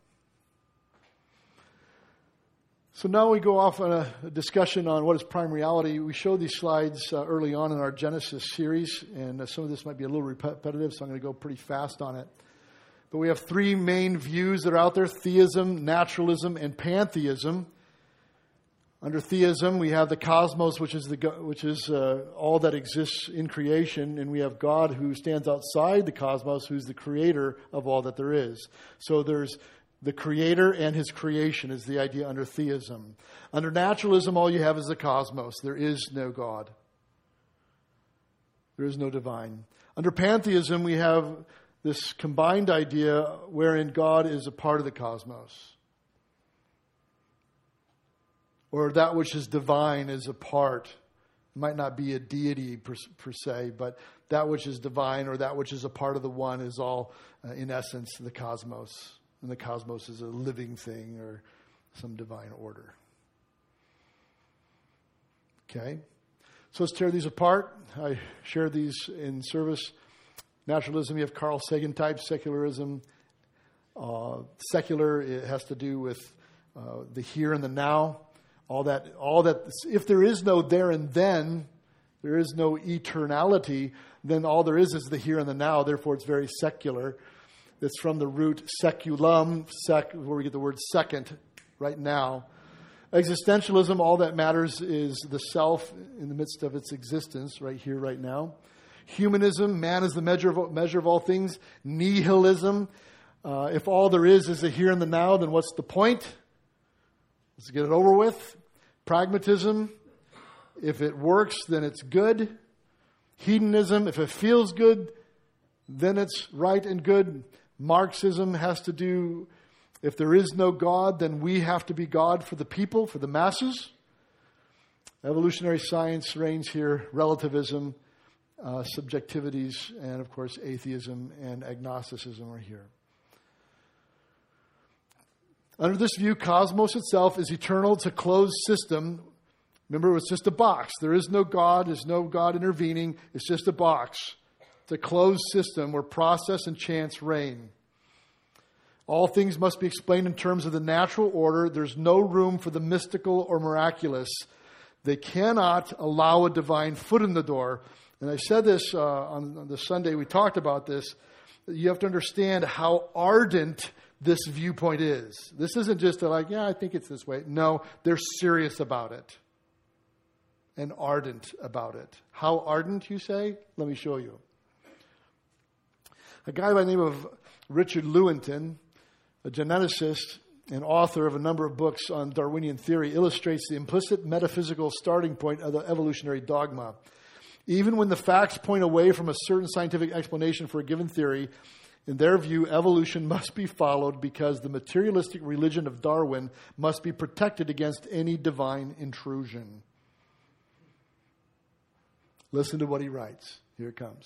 So now we go off on a discussion on what is prime reality. We showed these slides uh, early on in our Genesis series, and uh, some of this might be a little repetitive, so I'm going to go pretty fast on it. But we have three main views that are out there: theism, naturalism, and pantheism. Under theism, we have the cosmos, which is the which is uh, all that exists in creation, and we have God who stands outside the cosmos, who's the creator of all that there is. So there's the creator and his creation is the idea under theism. Under naturalism, all you have is the cosmos. There is no God. There is no divine. Under pantheism, we have this combined idea wherein God is a part of the cosmos. Or that which is divine is a part. It might not be a deity per, per se, but that which is divine or that which is a part of the one is all, uh, in essence, the cosmos. And the cosmos is a living thing or some divine order. Okay? So let's tear these apart. I shared these in service. Naturalism, you have Carl Sagan type. Secularism, uh, secular, it has to do with uh, the here and the now. All that, all that, if there is no there and then, there is no eternality, then all there is is the here and the now. Therefore, it's very secular. It's from the root seculum, sec, where we get the word second, right now. Existentialism, all that matters is the self in the midst of its existence, right here, right now. Humanism, man is the measure of, measure of all things. Nihilism, uh, if all there is is the here and the now, then what's the point? Let's get it over with. Pragmatism, if it works, then it's good. Hedonism, if it feels good, then it's right and good. Marxism has to do, if there is no God, then we have to be God for the people, for the masses. Evolutionary science reigns here. Relativism, uh, subjectivities, and of course atheism and agnosticism are here. Under this view, cosmos itself is eternal. It's a closed system. Remember, it's just a box. There is no God. There's no God intervening. It's just a box. It's a closed system where process and chance reign. All things must be explained in terms of the natural order. There's no room for the mystical or miraculous. They cannot allow a divine foot in the door. And I said this uh, on, on the Sunday we talked about this. You have to understand how ardent this viewpoint is. This isn't just a like, yeah, I think it's this way. No, they're serious about it and ardent about it. How ardent, you say? Let me show you. A guy by the name of Richard Lewontin, a geneticist and author of a number of books on Darwinian theory, illustrates the implicit metaphysical starting point of the evolutionary dogma. Even when the facts point away from a certain scientific explanation for a given theory, in their view, evolution must be followed because the materialistic religion of Darwin must be protected against any divine intrusion. Listen to what he writes. Here it comes.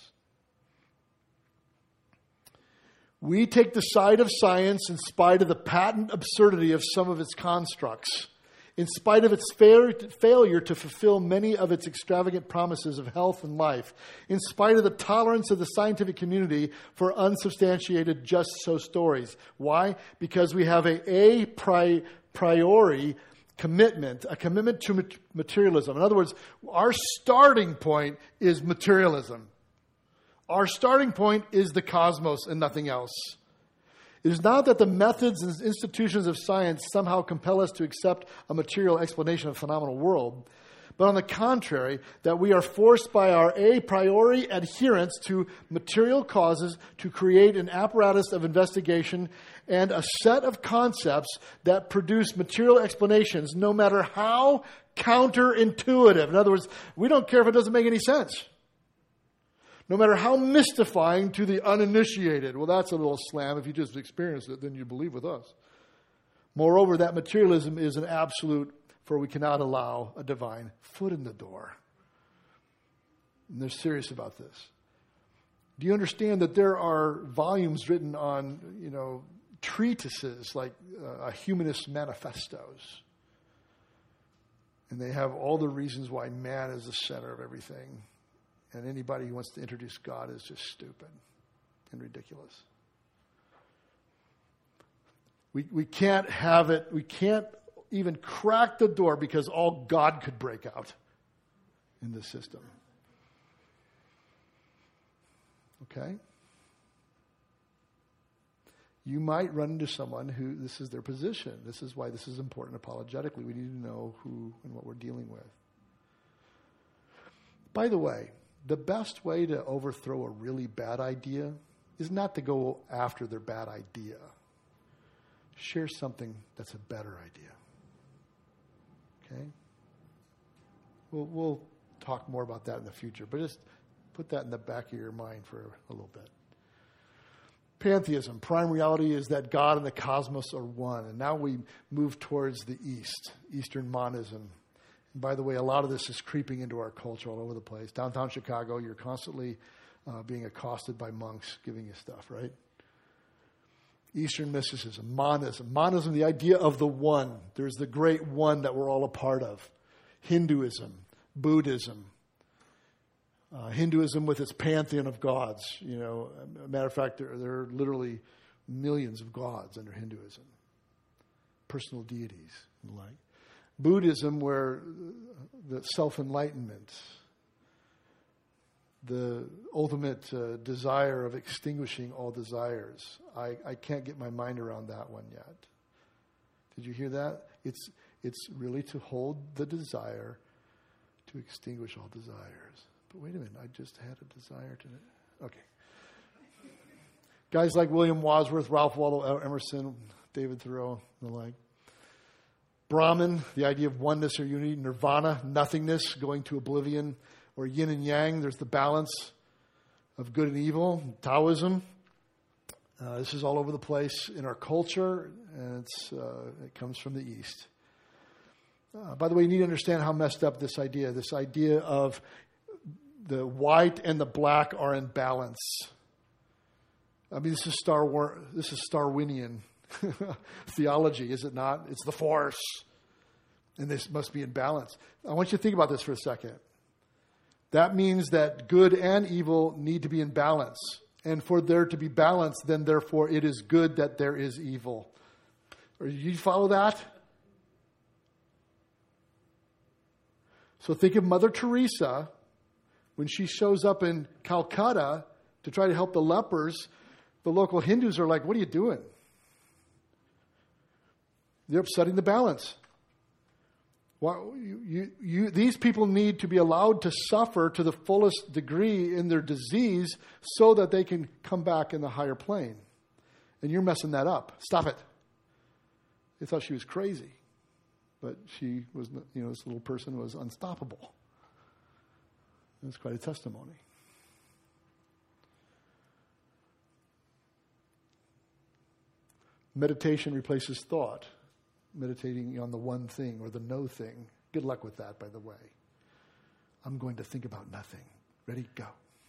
We take the side of science in spite of the patent absurdity of some of its constructs, in spite of its fail- failure to fulfill many of its extravagant promises of health and life, in spite of the tolerance of the scientific community for unsubstantiated just-so stories. Why? Because we have a a pri- priori commitment, a commitment to mat- materialism. In other words, our starting point is materialism. Our starting point is the cosmos and nothing else. It is not that the methods and institutions of science somehow compel us to accept a material explanation of the phenomenal world, but on the contrary, that we are forced by our a priori adherence to material causes to create an apparatus of investigation and a set of concepts that produce material explanations, no matter how counterintuitive. In other words, we don't care if it doesn't make any sense. No matter how mystifying to the uninitiated. Well, that's a little slam. If you just experience it, then you believe with us. Moreover, that materialism is an absolute, for we cannot allow a divine foot in the door. And they're serious about this. Do you understand that there are volumes written on, you know, treatises like uh, humanist manifestos? And they have all the reasons why man is the center of everything. And anybody who wants to introduce God is just stupid and ridiculous. We we can't have it, we can't even crack the door because all God could break out in the system. Okay? You might run into someone who this is their position. This is why this is important apologetically. We need to know who and what we're dealing with. By the way, the best way to overthrow a really bad idea is not to go after their bad idea. Share something that's a better idea. Okay? We'll, we'll talk more about that in the future, but just put that in the back of your mind for a little bit. Pantheism. Prime reality is that God and the cosmos are one. And now we move towards the East, Eastern monism. And by the way, a lot of this is creeping into our culture all over the place. Downtown Chicago, you're constantly uh, being accosted by monks giving you stuff, right? Eastern mysticism, monism. Monism, the idea of the one. There's the great one that we're all a part of. Hinduism, Buddhism. Uh, Hinduism with its pantheon of gods. You know, a matter of fact, there, there are literally millions of gods under Hinduism. Personal deities and the like. Buddhism, where the self-enlightenment, the ultimate uh, desire of extinguishing all desires. I, I can't get my mind around that one yet. Did you hear that? It's it's really to hold the desire to extinguish all desires. But wait a minute, I just had a desire to... Okay. Guys like William Wadsworth, Ralph Waldo Emerson, David Thoreau, and the like. Brahman, the idea of oneness or unity. Nirvana, nothingness, going to oblivion. Or yin and yang, there's the balance of good and evil. Taoism, uh, this is all over the place in our culture, and it's, uh, it comes from the East. Uh, by the way, you need to understand how messed up this idea, this idea of the white and the black are in balance. I mean, this is Star War, this is Darwinian theology, is it not? It's the force. And this must be in balance. I want you to think about this for a second. That means that good and evil need to be in balance. And for there to be balance, then therefore it is good that there is evil. Or you follow that? So think of Mother Teresa when she shows up in Calcutta to try to help the lepers. The local Hindus are like, what are you doing? They're upsetting the balance. Well, you, you, you, these people need to be allowed to suffer to the fullest degree in their disease so that they can come back in the higher plane. And you're messing that up. Stop it. They thought she was crazy. But she was, you know, this little person was unstoppable. That's quite a testimony. Meditation replaces thought. Meditating on the one thing or the no thing. Good luck with that, by the way. I'm going to think about nothing. Ready? Go.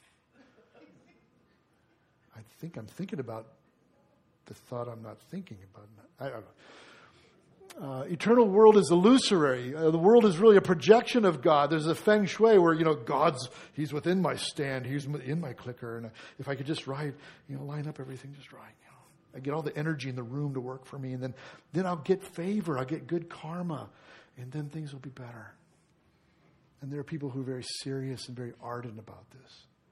I think I'm thinking about the thought I'm not thinking about. I don't know. Uh, eternal world is illusory. Uh, the world is really a projection of God. There's a feng shui where, you know, God's, he's within my stand. He's in my clicker. And if I could just right, you know, line up everything just right. You know, I get all the energy in the room to work for me. And then, then I'll get favor. I'll get good karma. And then things will be better. And there are people who are very serious and very ardent about this.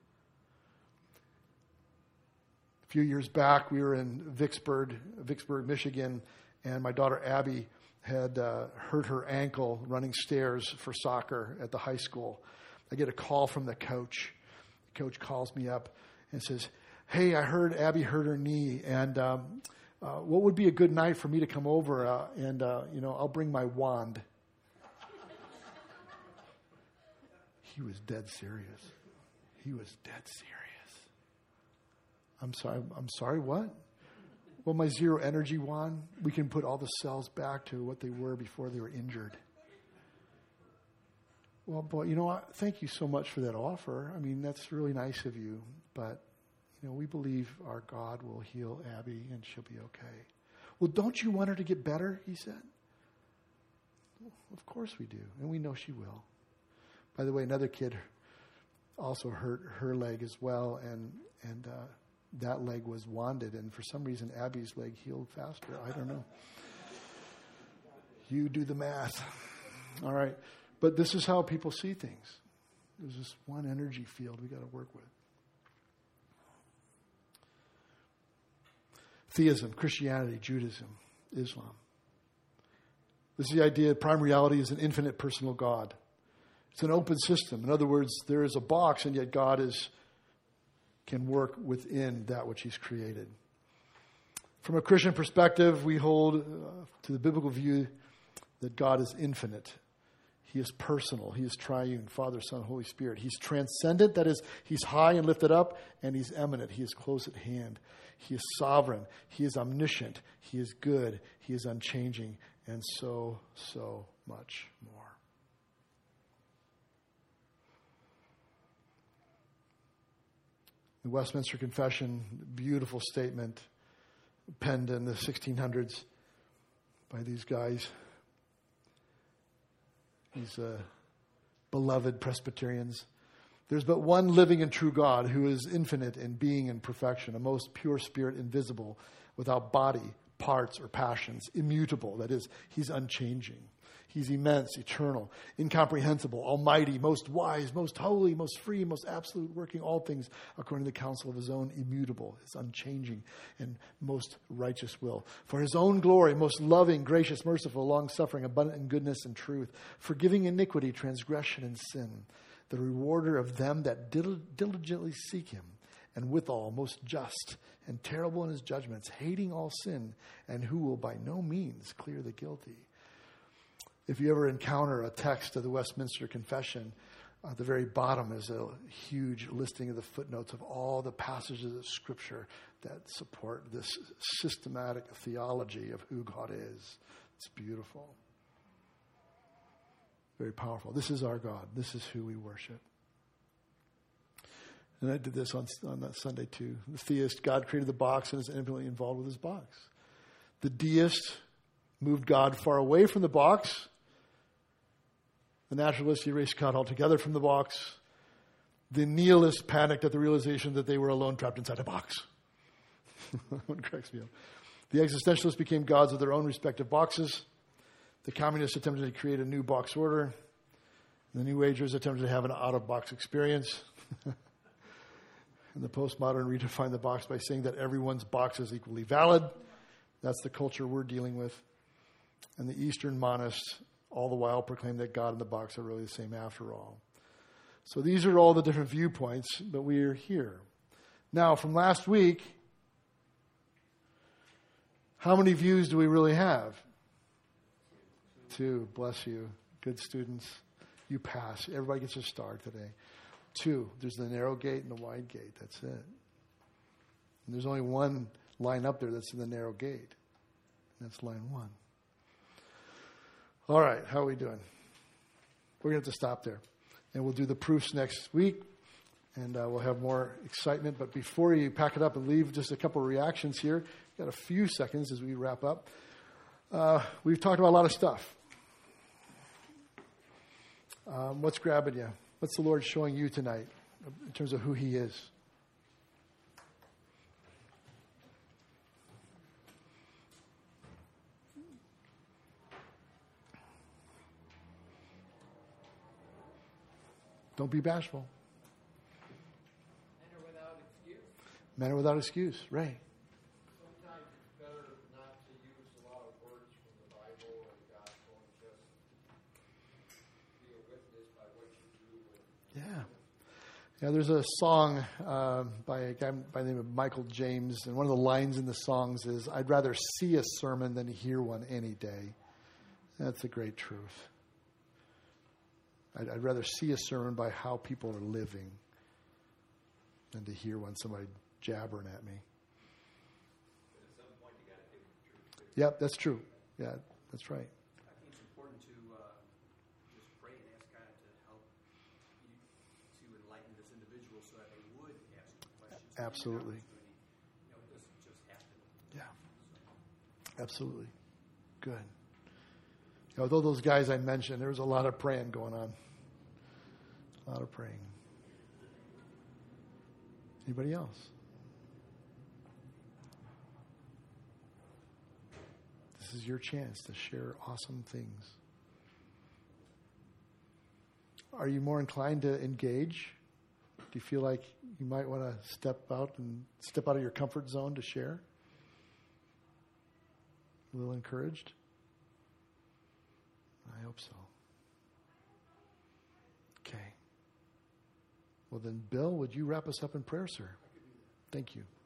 A few years back, we were in Vicksburg, Vicksburg, Michigan, and my daughter Abby had uh, hurt her ankle running stairs for soccer at the high school. I get a call from the coach. The coach calls me up and says, "Hey, I heard Abby hurt her knee, and um, uh, what would be a good night for me to come over? Uh, and uh, you know, I'll bring my wand." He was dead serious. He was dead serious. I'm sorry. I'm sorry. What? Well, my zero energy wand, we can put all the cells back to what they were before they were injured. Well, boy, you know what? Thank you so much for that offer. I mean, that's really nice of you. But, you know, we believe our God will heal Abby and she'll be okay. Well, don't you want her to get better? He said. Well, of course we do. And we know she will. By the way, another kid also hurt her leg as well. And, and, uh, that leg was wanded, and for some reason, Abby's leg healed faster. I don't know. You do the math. All right. But this is how people see things. There's this one energy field we got to work with. Theism, Christianity, Judaism, Islam. This is the idea that prime reality is an infinite personal God. It's an open system. In other words, there is a box, and yet God is can work within that which he's created. From a Christian perspective, we hold uh, to the biblical view that God is infinite. He is personal. He is triune, Father, Son, Holy Spirit. He's transcendent. That is, he's high and lifted up, and he's eminent. He is close at hand. He is sovereign. He is omniscient. He is good. He is unchanging, and so, so much more. The Westminster Confession, beautiful statement penned in the sixteen hundreds by these guys. These uh, beloved Presbyterians. There's but one living and true God who is infinite in being and perfection, a most pure spirit, invisible, without body, parts, or passions, immutable. That is, he's unchanging. He's immense, eternal, incomprehensible, almighty, most wise, most holy, most free, most absolute, working all things according to the counsel of his own immutable, his unchanging, and most righteous will. For his own glory, most loving, gracious, merciful, long-suffering, abundant in goodness and truth, forgiving iniquity, transgression, and sin, the rewarder of them that dil- diligently seek him, and withal most just and terrible in his judgments, hating all sin, and who will by no means clear the guilty. If you ever encounter a text of the Westminster Confession, at the very bottom is a huge listing of the footnotes of all the passages of Scripture that support this systematic theology of who God is. It's beautiful. Very powerful. This is our God. This is who we worship. And I did this on, on that Sunday too. The theist, God created the box and is intimately involved with his box. The deist moved God far away from the box. The naturalist erased God altogether from the box. The nihilist panicked at the realization that they were alone trapped inside a box. That one cracks me up. The existentialists became gods of their own respective boxes. The communists attempted to create a new box order. The New Agers attempted to have an out-of-box experience. And the postmodern redefined the box by saying that everyone's box is equally valid. That's the culture we're dealing with. And the Eastern monists all the while proclaim that God and the box are really the same after all. So these are all the different viewpoints, but we are here. Now, from last week, how many views do we really have? Two. Bless you. Good students. You pass. Everybody gets a star today. Two. There's the narrow gate and the wide gate. That's it. And there's only one line up there that's in the narrow gate. That's line one. All right. How are we doing? We're going to have to stop there. And we'll do the proofs next week. And uh, we'll have more excitement. But before you pack it up and leave, just a couple of reactions here. Got a few seconds as we wrap up. Uh, we've talked about a lot of stuff. Um, what's grabbing you? What's the Lord showing you tonight in terms of who He is? Don't be bashful. Men are without excuse. Men are without excuse, right? Sometimes it's better not to use a lot of words from the Bible or the gospel and just be a witness by what you do. Yeah. Yeah, there's a song uh, by a guy by the name of Michael James, and one of the lines in the songs is, "I'd rather see a sermon than hear one any day." That's a great truth. I'd, I'd rather see a sermon by how people are living than to hear one somebody jabbering at me. But at some point, you got to give the truth. Too. Yep, that's true. Yeah, that's right. I think it's important to uh, just pray and ask God to help you to enlighten this individual so that they would ask questions. Absolutely. You know, it doesn't just happen. Yeah, absolutely. Good. You know, though those guys I mentioned, there was a lot of praying going on. A lot of praying. Anybody else? This is your chance to share awesome things. Are you more inclined to engage? Do you feel like you might want to step out and step out of your comfort zone to share? A little encouraged? I hope so. Okay. Well then, Bill, would you wrap us up in prayer, sir? Thank you.